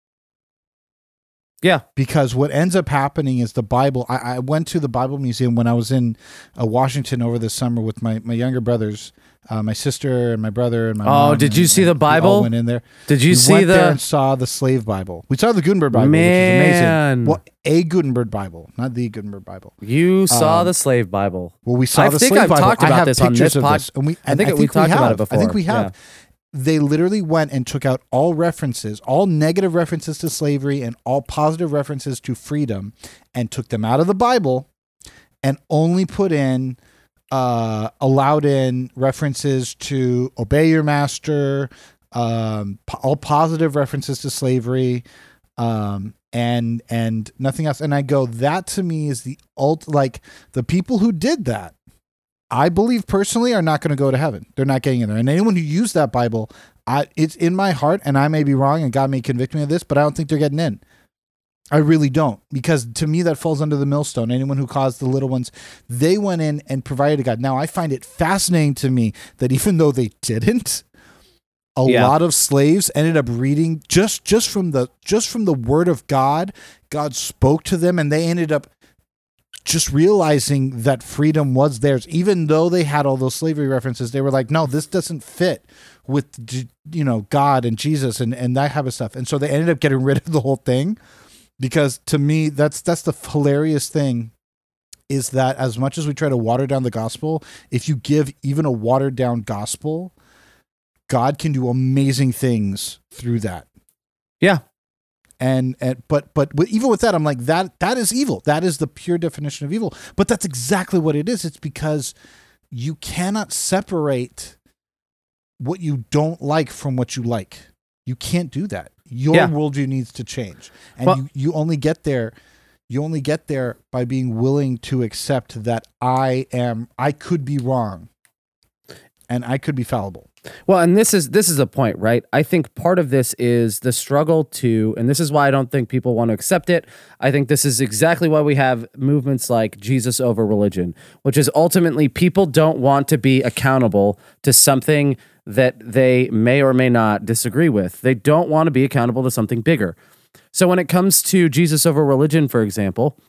Yeah. Because what ends up happening is the Bible. I, I went to the Bible Museum when I was in uh, Washington over the summer with my, my younger brothers, uh, my sister and my brother and my Oh, mom. did you and- see and the we all Bible? went in there. Did you we see went there the and saw the slave Bible. We saw the Gutenberg Bible, Man. which is amazing. Well, a Gutenberg Bible, not the Gutenberg Bible. You saw Um, the slave Bible. Well, we saw I the think slave I've Bible. talked I about have this on pictures this of pod- this, and we. I And think I we think talked we about have. it before. I think we have. Yeah. They literally went and took out all references, all negative references to slavery and all positive references to freedom, and took them out of the Bible and only put in, uh, allowed in references to obey your master, um, po- all positive references to slavery, um, and and nothing else. And I go, that to me is the ult. Like, the people who did that, I believe personally, are not going to go to heaven. They're not getting in there. And anyone who used that Bible, I, it's in my heart, and I may be wrong, and God may convict me of this, but I don't think they're getting in. I really don't, because to me that falls under the millstone. Anyone who caused the little ones, they went in and provided to God. Now, I find it fascinating to me that even though they didn't, a Yeah. lot of slaves ended up reading just just from the just from the word of God. God spoke to them, and they ended up just realizing that freedom was theirs, even though they had all those slavery references. They were like, no, this doesn't fit with, J- you know, God and Jesus and, and that type of stuff. And so they ended up getting rid of the whole thing, because to me, that's, that's the hilarious thing, is that as much as we try to water down the gospel, if you give even a watered down gospel, God can do amazing things through that. Yeah. And, and but but with, even with that, I'm like, that that is evil. That is the pure definition of evil. But that's exactly what it is. It's because you cannot separate what you don't like from what you like. You can't do that. Your Yeah. worldview needs to change. And Well- you, you only get there you only get there by being willing to accept that I am I could be wrong and I could be fallible. Well, and this is this is a point, right? I think part of this is the struggle to, and this is why I don't think people want to accept it. I think this is exactly why we have movements like Jesus over religion, which is ultimately people don't want to be accountable to something that they may or may not disagree with. They don't want to be accountable to something bigger. So when it comes to Jesus over religion, for example,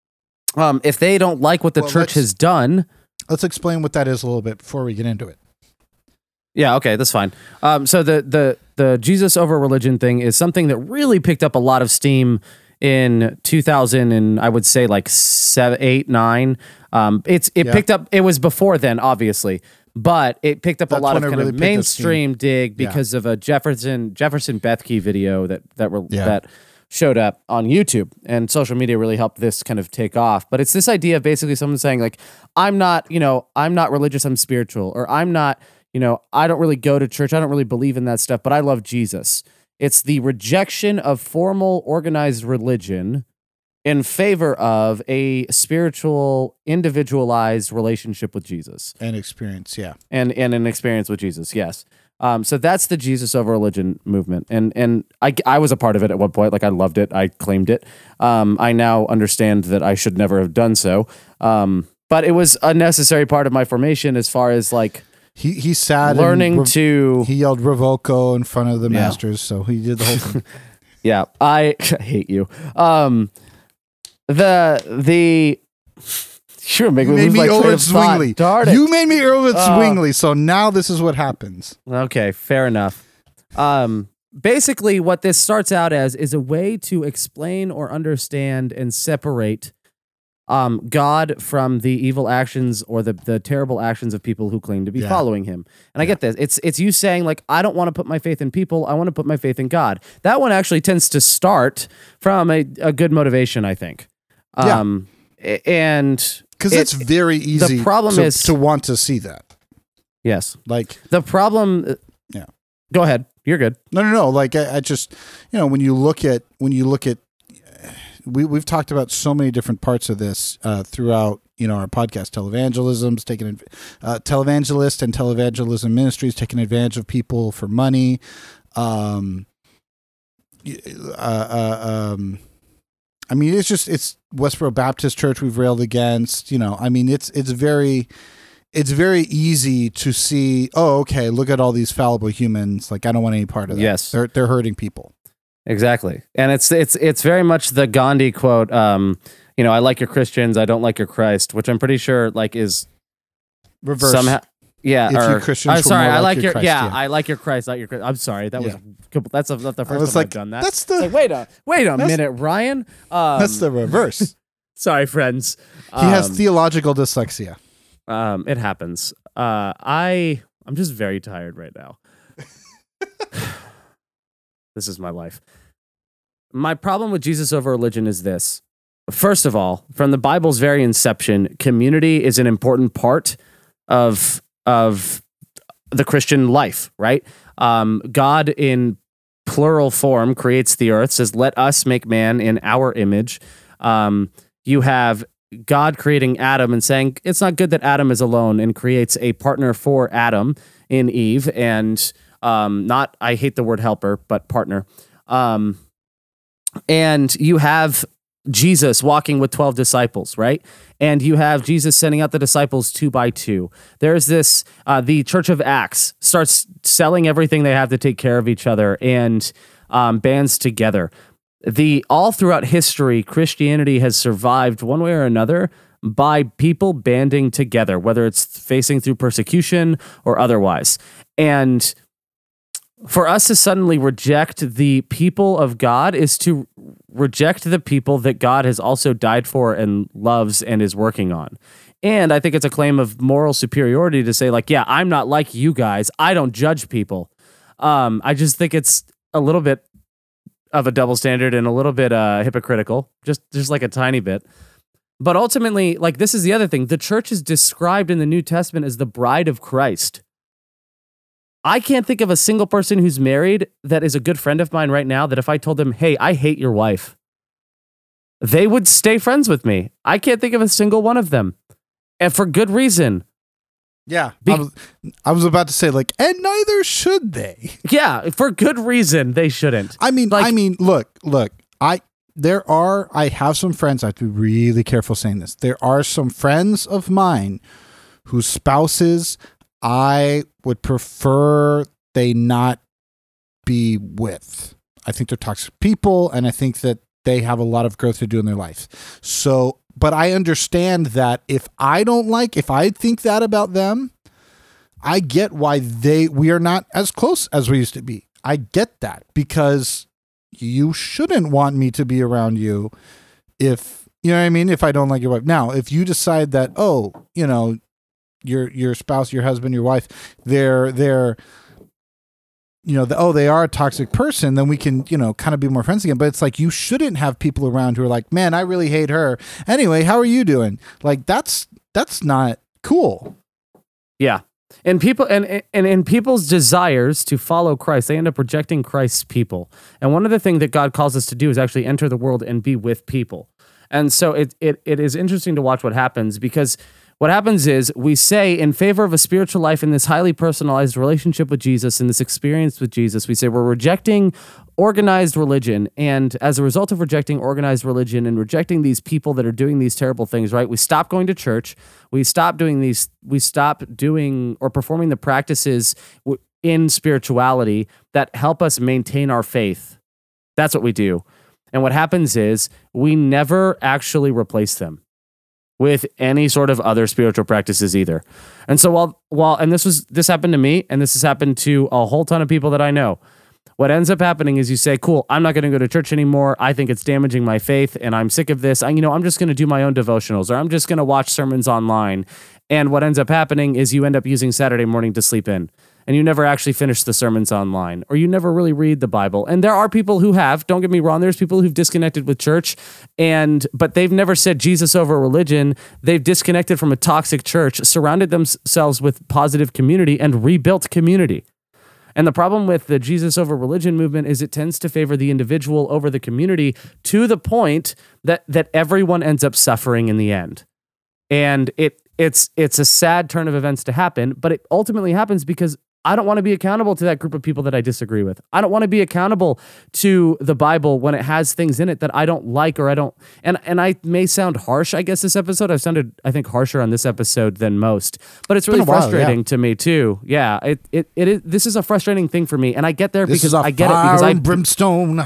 um, if they don't like what the Well, church let's- has done, Let's explain what that is a little bit before we get into it. yeah, okay, that's fine. Um, so the the the Jesus over religion thing is something that really picked up a lot of steam in two thousand, and I would say like seven, eight, nine. Um, it's it Yeah. picked up. It was before then, obviously, but it picked up That's a lot when of it kind really of picked up steam. mainstream dig Yeah. because of a Jefferson Jefferson Bethke video that that were, Yeah. that showed up on YouTube, and social media really helped this kind of take off. But it's this idea of basically someone saying like, I'm not, you know, I'm not religious, I'm spiritual, or I'm not, you know, I don't really go to church, I don't really believe in that stuff, but I love Jesus. It's the rejection of formal organized religion in favor of a spiritual, individualized relationship with Jesus And experience, yeah. and and an experience with Jesus. Yes. Um, so that's the Jesus over religion movement, and and I, I was a part of it at one point. Like I loved it, I claimed it. Um, I now understand that I should never have done so, um, but it was a necessary part of my formation as far as like He he sat learning and rev- to. he yelled Revoco in front of the Yeah. masters, so he did the whole thing. Yeah, I hate you. Um, the the sure make You me made lose me my train over of thought. Zwingli. Darn it. You made me over Uh, Zwingli, so now this is what happens. Okay, fair enough. Um, basically, what this starts out as is a way to explain or understand and separate um, God from the evil actions or the, the terrible actions of people who claim to be Yeah. following him. And I get this. It's it's you saying like, I don't want to put my faith in people. I want to put my faith in God. That one actually tends to start from a, a good motivation, I think. Yeah. Um, a- and Because it- it's very easy problem to, is- to want to see that. yes, Like, the problem. Yeah. Go ahead. You're good. no, no, no. Like, I, I just, you know, when you look at, when you look at, we, we've talked about so many different parts of this uh, throughout, you know, our podcast, Televangelism's taking, adv- uh, Televangelist and Televangelism Ministries taking advantage of people for money. Um, y- uh, uh, um, I mean, it's just, it's Westboro Baptist Church we've railed against, you know, I mean, it's, it's very, it's very easy to see, oh, okay, look at all these fallible humans. Like, I don't want any part of that. Yes. They're, they're hurting people. Exactly. And it's it's it's very much the Gandhi quote, um, you know, I like your Christians, I don't like your Christ, which I'm pretty sure like is Reverse. somehow yeah, If or, you Christians I'm were sorry, more I like like your your, Christ, yeah, yeah. I like your Christ, not your Christ. I'm sorry, that was Yeah. that's not the I first was time like, I've done that. that's the, Like, wait a wait a That's- minute, Ryan. Um, that's the reverse. sorry, friends. He has Um, theological dyslexia. Um, it happens. Uh, I I'm just very tired right now. This is my life. My problem with Jesus over religion is this. First of all, from the Bible's very inception, community is an important part of of the Christian life, right? Um, God in plural form creates the earth, says, "Let us make man in our image." Um, you have God creating Adam and saying it's not good that Adam is alone, and creates a partner for Adam in Eve, and um, not I hate the word helper, but partner. Um, and you have Jesus walking with twelve disciples, right? And you have Jesus sending out the disciples two by two. There's this, uh, the Church of Acts starts selling everything they have to take care of each other and um, bands together. The all throughout history, Christianity has survived one way or another by people banding together, whether it's facing through persecution or otherwise. And for us to suddenly reject the people of God is to reject the people that God has also died for and loves and is working on. And I think it's a claim of moral superiority to say, like, yeah, I'm not like you guys. I don't judge people. Um, I just think it's a little bit of a double standard and a little bit uh, hypocritical, just just like a tiny bit. But ultimately, like, this is the other thing. The church is described in the New Testament as the bride of Christ. I can't think of a single person who's married that is a good friend of mine right now that if I told them, hey, I hate your wife, they would stay friends with me. I can't think of a single one of them. And for good reason. Yeah. Be- I, was, I was about to say, like, and neither should they. Yeah, for good reason, they shouldn't. I mean, like, I mean, look, look, I, there are, I have some friends, I have to be really careful saying this. There are some friends of mine whose spouses I would prefer they not be with. I think they're toxic people, and I think that they have a lot of growth to do in their life. So, but I understand that if I don't like, if I think that about them, I get why they, we are not as close as we used to be. I get that, because you shouldn't want me to be around you if, you know what I mean? If I don't like your wife. Now, if you decide that, oh, you know, your, your spouse, your husband, your wife, they're, they're, you know, the, oh, they are a toxic person, then we can, you know, kind of be more friends again. But it's like, you shouldn't have people around who are like, man, I really hate her. Anyway, how are you doing? Like, that's, that's not cool. Yeah. And people, and, and in people's desires to follow Christ, they end up rejecting Christ's people. And one of the things that God calls us to do is actually enter the world and be with people. And so it, it, it is interesting to watch what happens, because what happens is we say in favor of a spiritual life in this highly personalized relationship with Jesus and this experience with Jesus, we say we're rejecting organized religion. And as a result of rejecting organized religion and rejecting these people that are doing these terrible things, right? We stop going to church. We stop doing these, we stop doing or performing the practices in spirituality that help us maintain our faith. That's what we do. And what happens is we never actually replace them with any sort of other spiritual practices either. And so while, while, and this was, this happened to me, and this has happened to a whole ton of people that I know. What ends up happening is you say, cool, I'm not going to go to church anymore. I think it's damaging my faith and I'm sick of this. I, you know, I'm just going to do my own devotionals, or I'm just going to watch sermons online. And what ends up happening is you end up using Saturday morning to sleep in. And you never actually finish the sermons online, or you never really read the Bible. And there are people who have, don't get me wrong, there's people who've disconnected with church, and but they've never said Jesus over religion. They've disconnected from a toxic church, surrounded themselves with positive community, and rebuilt community. And the problem with the Jesus over religion movement is it tends to favor the individual over the community, to the point that that everyone ends up suffering in the end. And it it's it's a sad turn of events to happen, but it ultimately happens because I don't want to be accountable to that group of people that I disagree with. I don't want to be accountable to the Bible when it has things in it that I don't like, or I don't, and, and I may sound harsh, I guess, this episode. I've sounded, I think, harsher on this episode than most, but it's really frustrating while, yeah. to me too. Yeah, it, it, it is, this is a frustrating thing for me, and I get there this because is a I get it because I brimstone.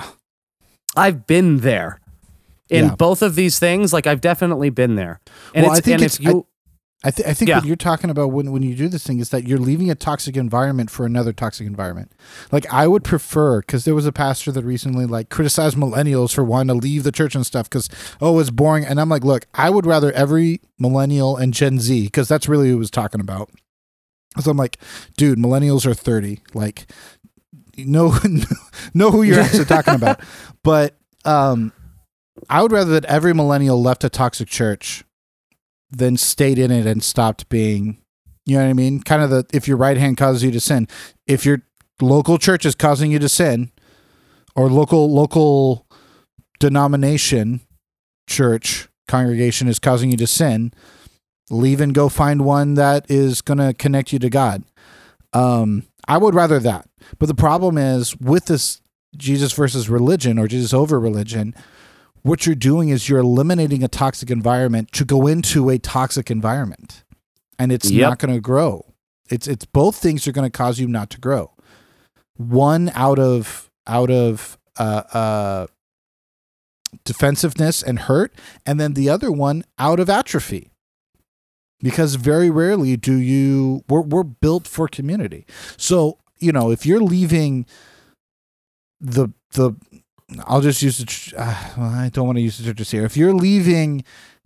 I've been there in yeah. both of these things. Like, I've definitely been there. And well, it's, I think and it's, if you, I, I, th- I think yeah. what you're talking about when, when you do this thing is that you're leaving a toxic environment for another toxic environment. Like, I would prefer, because there was a pastor that recently like criticized millennials for wanting to leave the church and stuff because, oh, it's boring. And I'm like, look, I would rather every millennial and Gen Z, because that's really who he was talking about. So I'm like, dude, millennials are thirty. Like, know, know who you're actually talking about. But um, I would rather that every millennial left a toxic church then stayed in it and stopped being, you know what I mean? Kind of the, if your right hand causes you to sin, if your local church is causing you to sin, or local, local denomination, church, congregation is causing you to sin, leave and go find one that is going to connect you to God. Um, I would rather that. But the problem is with this Jesus versus religion, or Jesus over religion, what you're doing is you're eliminating a toxic environment to go into a toxic environment, and it's yep. not going to grow. It's it's both things are going to cause you not to grow. One out of out of uh, uh, defensiveness and hurt, and then the other one out of atrophy. Because very rarely do you we're we're built for community. So you know if you're leaving the the I'll just use the, uh, well, I don't want to use the churches here. If you're leaving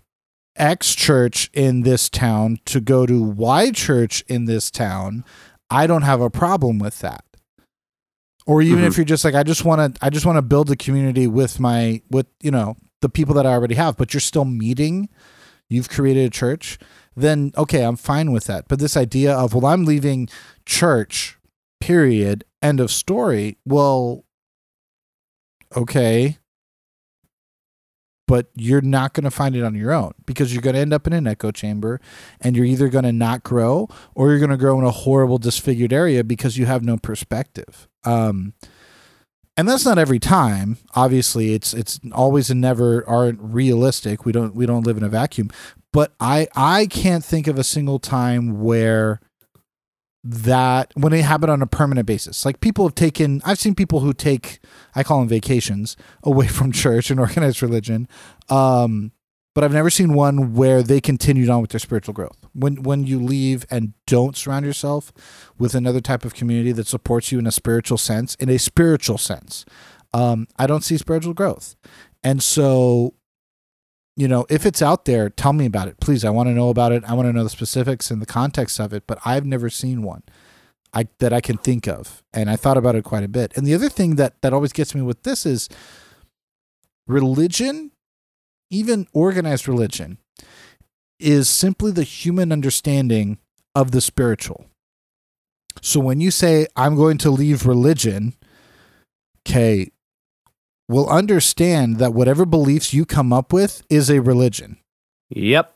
X church in this town to go to Y church in this town, I don't have a problem with that. Or even mm-hmm. if you're just like, I just want to, I just want to build a community with my, with, you know, the people that I already have, but you're still meeting, you've created a church, then okay, I'm fine with that. But this idea of, well, I'm leaving church, period, end of story. Well, okay. But you're not going to find it on your own because you're going to end up in an echo chamber and you're either going to not grow or you're going to grow in a horrible disfigured area because you have no perspective. Um, and that's not every time. Obviously, it's it's always and never aren't realistic. We don't we don't live in a vacuum. But I I can't think of a single time where that when it happened on a permanent basis. Like people have taken, I've seen people who take, I call them vacations away from church and organized religion. Um, but I've never seen one where they continued on with their spiritual growth. When, when you leave and don't surround yourself with another type of community that supports you in a spiritual sense, in a spiritual sense, um, I don't see spiritual growth. And so, you know, if it's out there, tell me about it. Please, I want to know about it. I want to know the specifics and the context of it, but I've never seen one I, that I can think of. And I thought about it quite a bit. And the other thing that, that always gets me with this is religion, even organized religion, is simply the human understanding of the spiritual. So when you say, I'm going to leave religion, okay, will understand that whatever beliefs you come up with is a religion. Yep.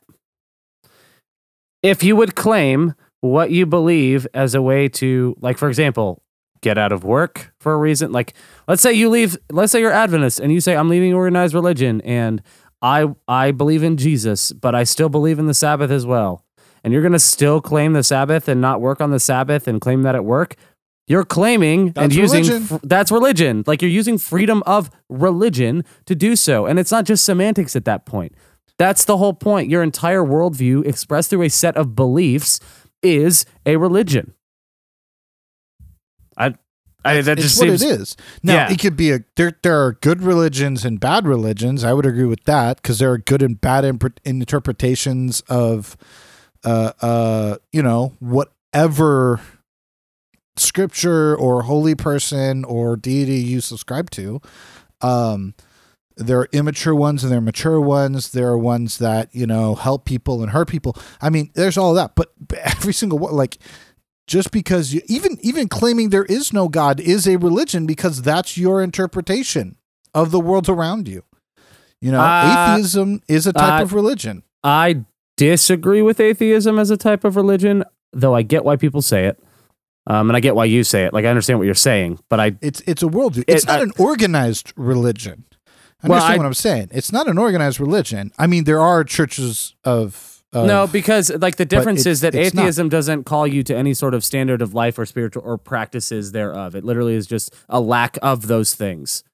If you would claim what you believe as a way to, like, for example, get out of work for a reason, like, let's say you leave, let's say you're Adventist and you say, I'm leaving organized religion and I I believe in Jesus, but I still believe in the Sabbath as well. And you're going to still claim the Sabbath and not work on the Sabbath and claim that at work. You're claiming that's and using, religion. Fr- that's religion. Like you're using freedom of religion to do so. And it's not just semantics at that point. That's the whole point. Your entire worldview expressed through a set of beliefs is a religion. I, I that it's just what seems, it is. Now, yeah. it could be a, there, there are good religions and bad religions. I would agree with that because there are good and bad imp- interpretations of, uh, uh, you know, whatever scripture or holy person or deity you subscribe to. Um, there are immature ones and there are mature ones. There are ones that, you know, help people and hurt people. I mean, there's all of that, but every single one, like just because you even, even claiming there is no God is a religion because that's your interpretation of the world around you. You know, uh, atheism is a type uh, of religion. I disagree with atheism as a type of religion, though I get why people say it. Um, and I get why you say it. Like I understand what you're saying, but I it's it's a worldview. It's it, not I, an organized religion. I well, understand I, what I'm saying. It's not an organized religion. I mean, there are churches of, of no, because like the difference is that atheism not. doesn't call you to any sort of standard of life or spiritual or practices thereof. It literally is just a lack of those things.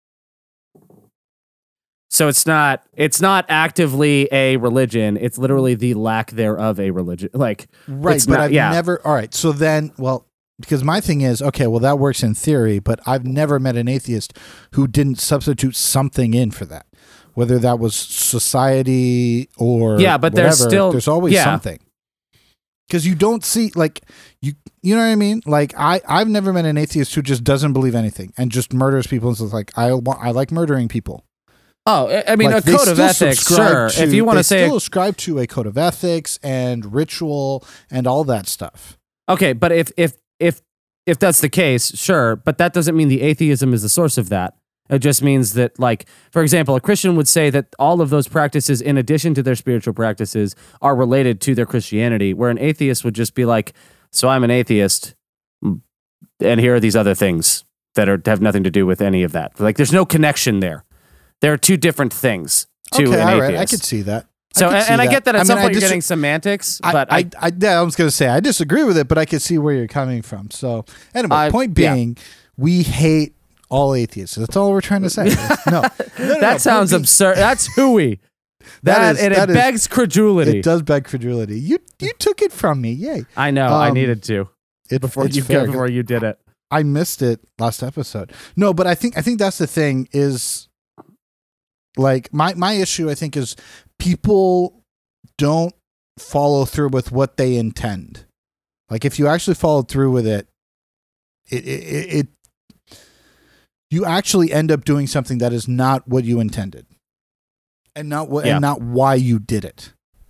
So it's not it's not actively a religion. It's literally the lack thereof a religion. Like right, it's but not, I've yeah. never. All right, so then, well, because my thing is, okay, well that works in theory, but I've never met an atheist who didn't substitute something in for that, whether that was society or yeah, but whatever, there's still there's always yeah. something. Because you don't see like you you know what I mean? Like I I've never met an atheist who just doesn't believe anything and just murders people and says like I want I like murdering people. Oh, I mean, like, a code of ethics, sure. To, if you want to say, they still ascribe to a code of ethics and ritual and all that stuff. Okay, but if if if if that's the case, sure. But that doesn't mean the atheism is the source of that. It just means that, like, for example, a Christian would say that all of those practices, in addition to their spiritual practices, are related to their Christianity. Where an atheist would just be like, "So I'm an atheist, and here are these other things that are have nothing to do with any of that." Like, there's no connection there. There are two different things to okay, an all atheist. right, I could see that. So, I and, see and I that. get that at I some mean, point dis- you're getting semantics, I, but I, I, I, I, I was going to say I disagree with it, but I could see where you're coming from. So, anyway, I, point being, yeah. we hate all atheists. That's all we're trying to say. no, no, no, that no, sounds being, absurd. That's hooey. That, that is, and that it is, begs credulity. It does beg credulity. You you took it from me. Yay! I know. Um, I needed to it, before you fair. before you did it. I missed it last episode. No, but I think I think that's the thing is. Like my, my issue, I think, is people don't follow through with what they intend. Like if you actually followed through with it, it, it, it you actually end up doing something that is not what you intended, and not what yeah. and not why you did it.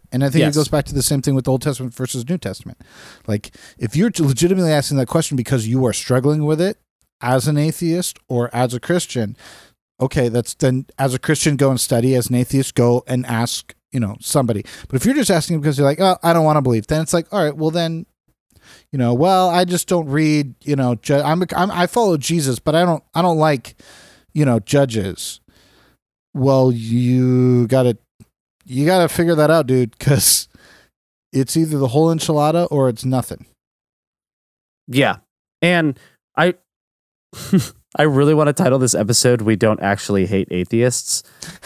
And I think Yes. it goes back to the same thing with the Old Testament versus New Testament. Like, if you're legitimately asking that question because you are struggling with it as an atheist or as a Christian, okay, that's then as a Christian, go and study. As an atheist, go and ask, you know, somebody. But if you're just asking because you're like, oh, I don't want to believe, then it's like, all right, well then, you know, well, I just don't read, you know, ju- I'm, I'm I follow Jesus, but I don't I don't like, you know, judges. Well, you gotta you gotta figure that out, dude, because it's either the whole enchilada or it's nothing. Yeah. And I I really want to title this episode "We Don't Actually Hate Atheists."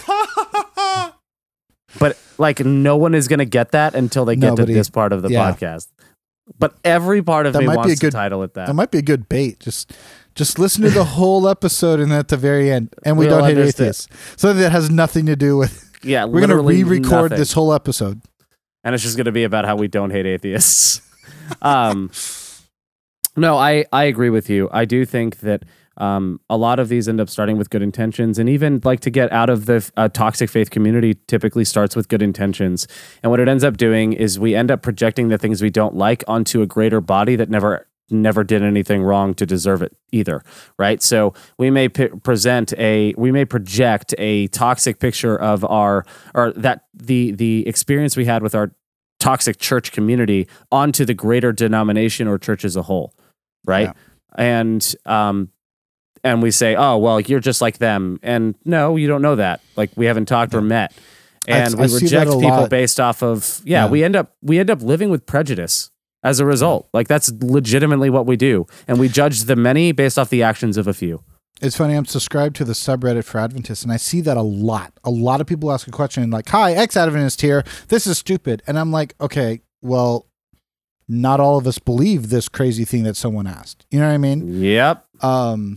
But like no one is going to get that until they get Nobody. to this part of the Yeah. podcast. But every part of That me might be wants a good- to title it that. That might be a good bait. Just just listen to the whole episode and then at the very end. And we We'll don't hate understand. atheists. Something that has nothing to do with yeah, we're gonna literally re-record nothing. this whole episode. And it's just going to be about how we don't hate atheists. um, no, I, I agree with you. I do think that um, a lot of these end up starting with good intentions, and even like to get out of the uh, toxic faith community typically starts with good intentions. And what it ends up doing is we end up projecting the things we don't like onto a greater body that never never did anything wrong to deserve it either, right? So we may p- present a, we may project a toxic picture of our, or that the the experience we had with our toxic church community onto the greater denomination or church as a whole, right? Yeah. And um, and we say, oh well, you're just like them, and no, you don't know that. Like we haven't talked or met, and I we see that reject a people lot. based off of yeah, Yeah. We end up we end up living with prejudice. As a result, like that's legitimately what we do. And we judge the many based off the actions of a few. It's funny, I'm subscribed to the subreddit for Adventists, and I see that a lot. A lot of people ask a question like, hi, ex-Adventist here. This is stupid. And I'm like, okay, well, not all of us believe this crazy thing that someone asked. You know what I mean? Yep. Um,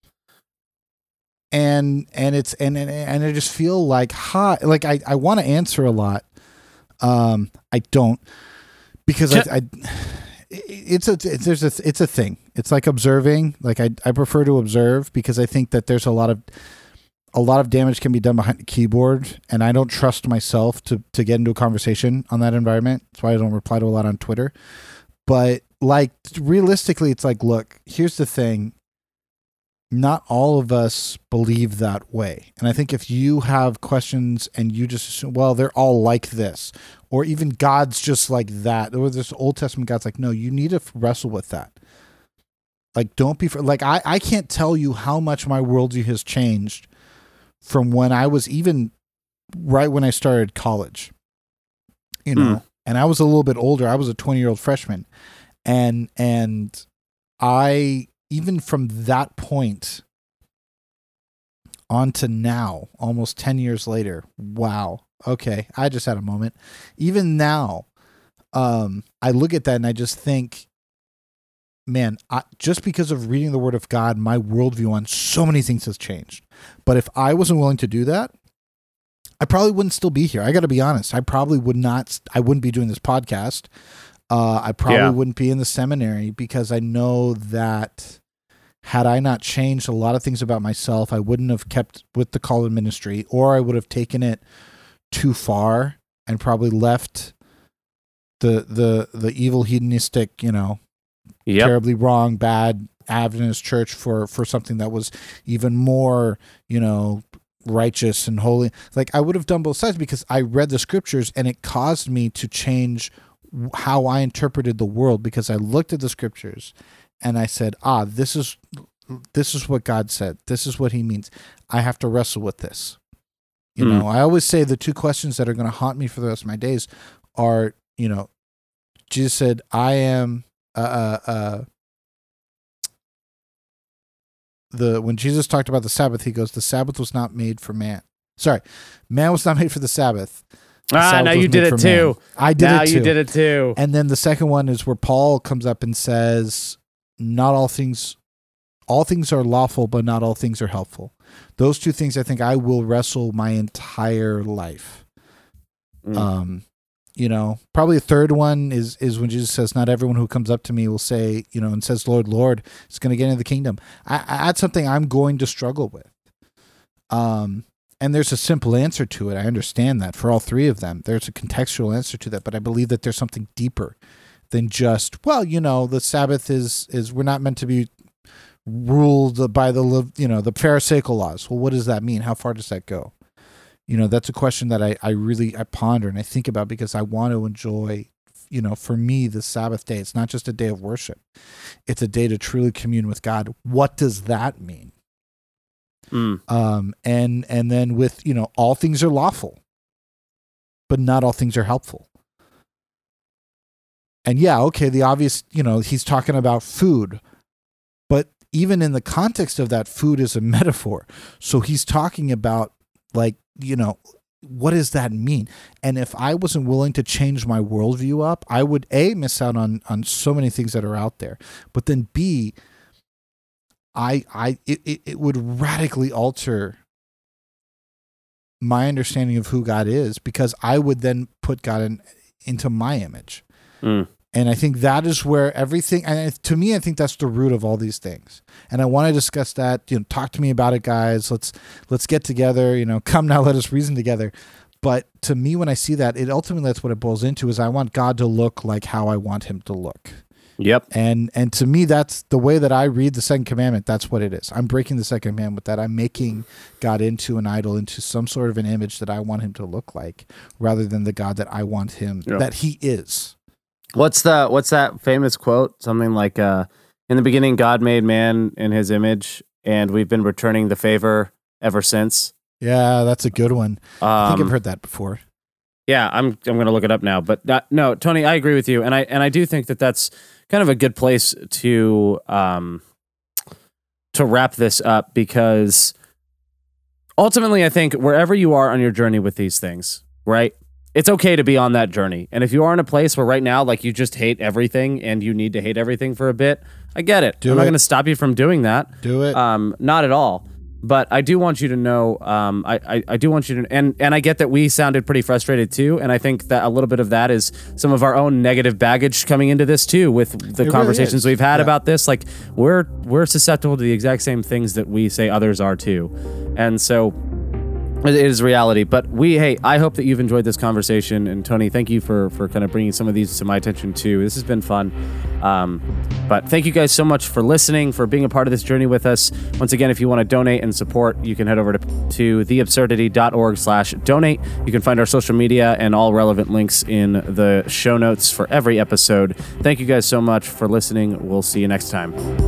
and and it's and and, and I just feel like, hi, like I, I want to answer a lot. Um, I don't. Because I, I, it's a it's, there's a it's a thing. It's like observing. Like I, I prefer to observe because I think that there's a lot of a lot of damage can be done behind the keyboard, and I don't trust myself to to get into a conversation on that environment. That's why I don't reply to a lot on Twitter. But like realistically, it's like, look, here's the thing. Not all of us believe that way. And I think if you have questions and you just assume, well, they're all like this, or even God's just like that, or this Old Testament God's like, no, you need to wrestle with that. Like, don't be, like, I, I can't tell you how much my worldview has changed from when I was even right when I started college, you know, Mm. and I was a little bit older. I was a twenty year old freshman. And, and I, even from that point on to now, almost ten years later, wow. Okay. I just had a moment. Even now, um, I look at that and I just think, man, I, just because of reading the Word of God, my worldview on so many things has changed. But if I wasn't willing to do that, I probably wouldn't still be here. I got to be honest. I probably would not, I wouldn't be doing this podcast. Uh, I probably Yeah. wouldn't be in the seminary because I know that had I not changed a lot of things about myself, I wouldn't have kept with the call of ministry, or I would have taken it too far and probably left the the the evil hedonistic, you know, Yep. terribly wrong, bad Adventist church for for something that was even more, you know, righteous and holy. Like I would have done both sides because I read the scriptures and it caused me to change how I interpreted the world, because I looked at the scriptures and I said, ah, this is this is what God said. This is what he means. I have to wrestle with this. You Hmm. know, I always say the two questions that are going to haunt me for the rest of my days are, you know, Jesus said, I am uh uh, uh the when Jesus talked about the Sabbath, he goes, the Sabbath was not made for man. Sorry, man was not made for the Sabbath. The Ah, Sabbath now was you made did for it man. too. I did now it too. you did it too. And then the second one is where Paul comes up and says, not all things, all things are lawful, but not all things are helpful. Those two things I think I will wrestle my entire life. Mm. Um, you know, probably a third one is, is when Jesus says, not everyone who comes up to me will say, you know, and says, Lord, Lord, is going to get into the kingdom. I, I, that's something I'm going to struggle with. Um, and there's a simple answer to it. I understand that for all three of them. There's a contextual answer to that, but I believe that there's something deeper than just, well, you know, the Sabbath is is we're not meant to be ruled by the, you know, the Pharisaical laws. Well, what does that mean? How far does that go? You know, that's a question that I, I really I ponder and I think about because I want to enjoy, you know, for me, the Sabbath day. It's not just a day of worship. It's a day to truly commune with God. What does that mean? Mm. Um, and and then with, you know, all things are lawful, but not all things are helpful. And yeah, okay, the obvious, you know, he's talking about food, but even in the context of that, food is a metaphor. So he's talking about, like, you know, what does that mean? And if I wasn't willing to change my worldview up, I would A, miss out on on so many things that are out there, but then B, I, I, it, it, it would radically alter my understanding of who God is because I would then put God in, into my image. Mm. And I think that is where everything, and to me, I think that's the root of all these things. And I want to discuss that, you know, talk to me about it, guys. Let's, let's get together, you know, come now, let us reason together. But to me, when I see that, it ultimately, that's what it boils into is I want God to look like how I want him to look. Yep. And and to me, that's the way that I read the second commandment. That's what it is. I'm breaking the second commandment with that. I'm making God into an idol, into some sort of an image that I want him to look like, rather than the God that I want him, yep. that he is. What's the what's that famous quote? Something like, uh, "In the beginning, God made man in His image, and we've been returning the favor ever since." Yeah, that's a good one. Um, I think I've heard that before. Yeah, I'm I'm going to look it up now. But that, no, Tony, I agree with you, and I and I do think that that's kind of a good place to um to wrap this up, because ultimately I think wherever you are on your journey with these things, right, it's okay to be on that journey. And if you are in a place where right now, like, you just hate everything and you need to hate everything for a bit, I get it. Do I'm it. not going to stop you from doing that. Do it. Um, not at all. But I do want you to know, um, I, I, I do want you to, and, and I get that we sounded pretty frustrated too, and I think that a little bit of that is some of our own negative baggage coming into this too, with the it conversations really we've had yeah. about this. Like, we're we're susceptible to the exact same things that we say others are too, and so it is reality. But we, hey, I hope that you've enjoyed this conversation, and Tony, thank you for for kind of bringing some of these to my attention too. This has been fun. Um, but thank you guys so much for listening, for being a part of this journey with us. Once again, if you want to donate and support, you can head over to, to theabsurdity.org slash donate. You can find our social media and all relevant links in the show notes for every episode. Thank you guys so much for listening. We'll see you next time.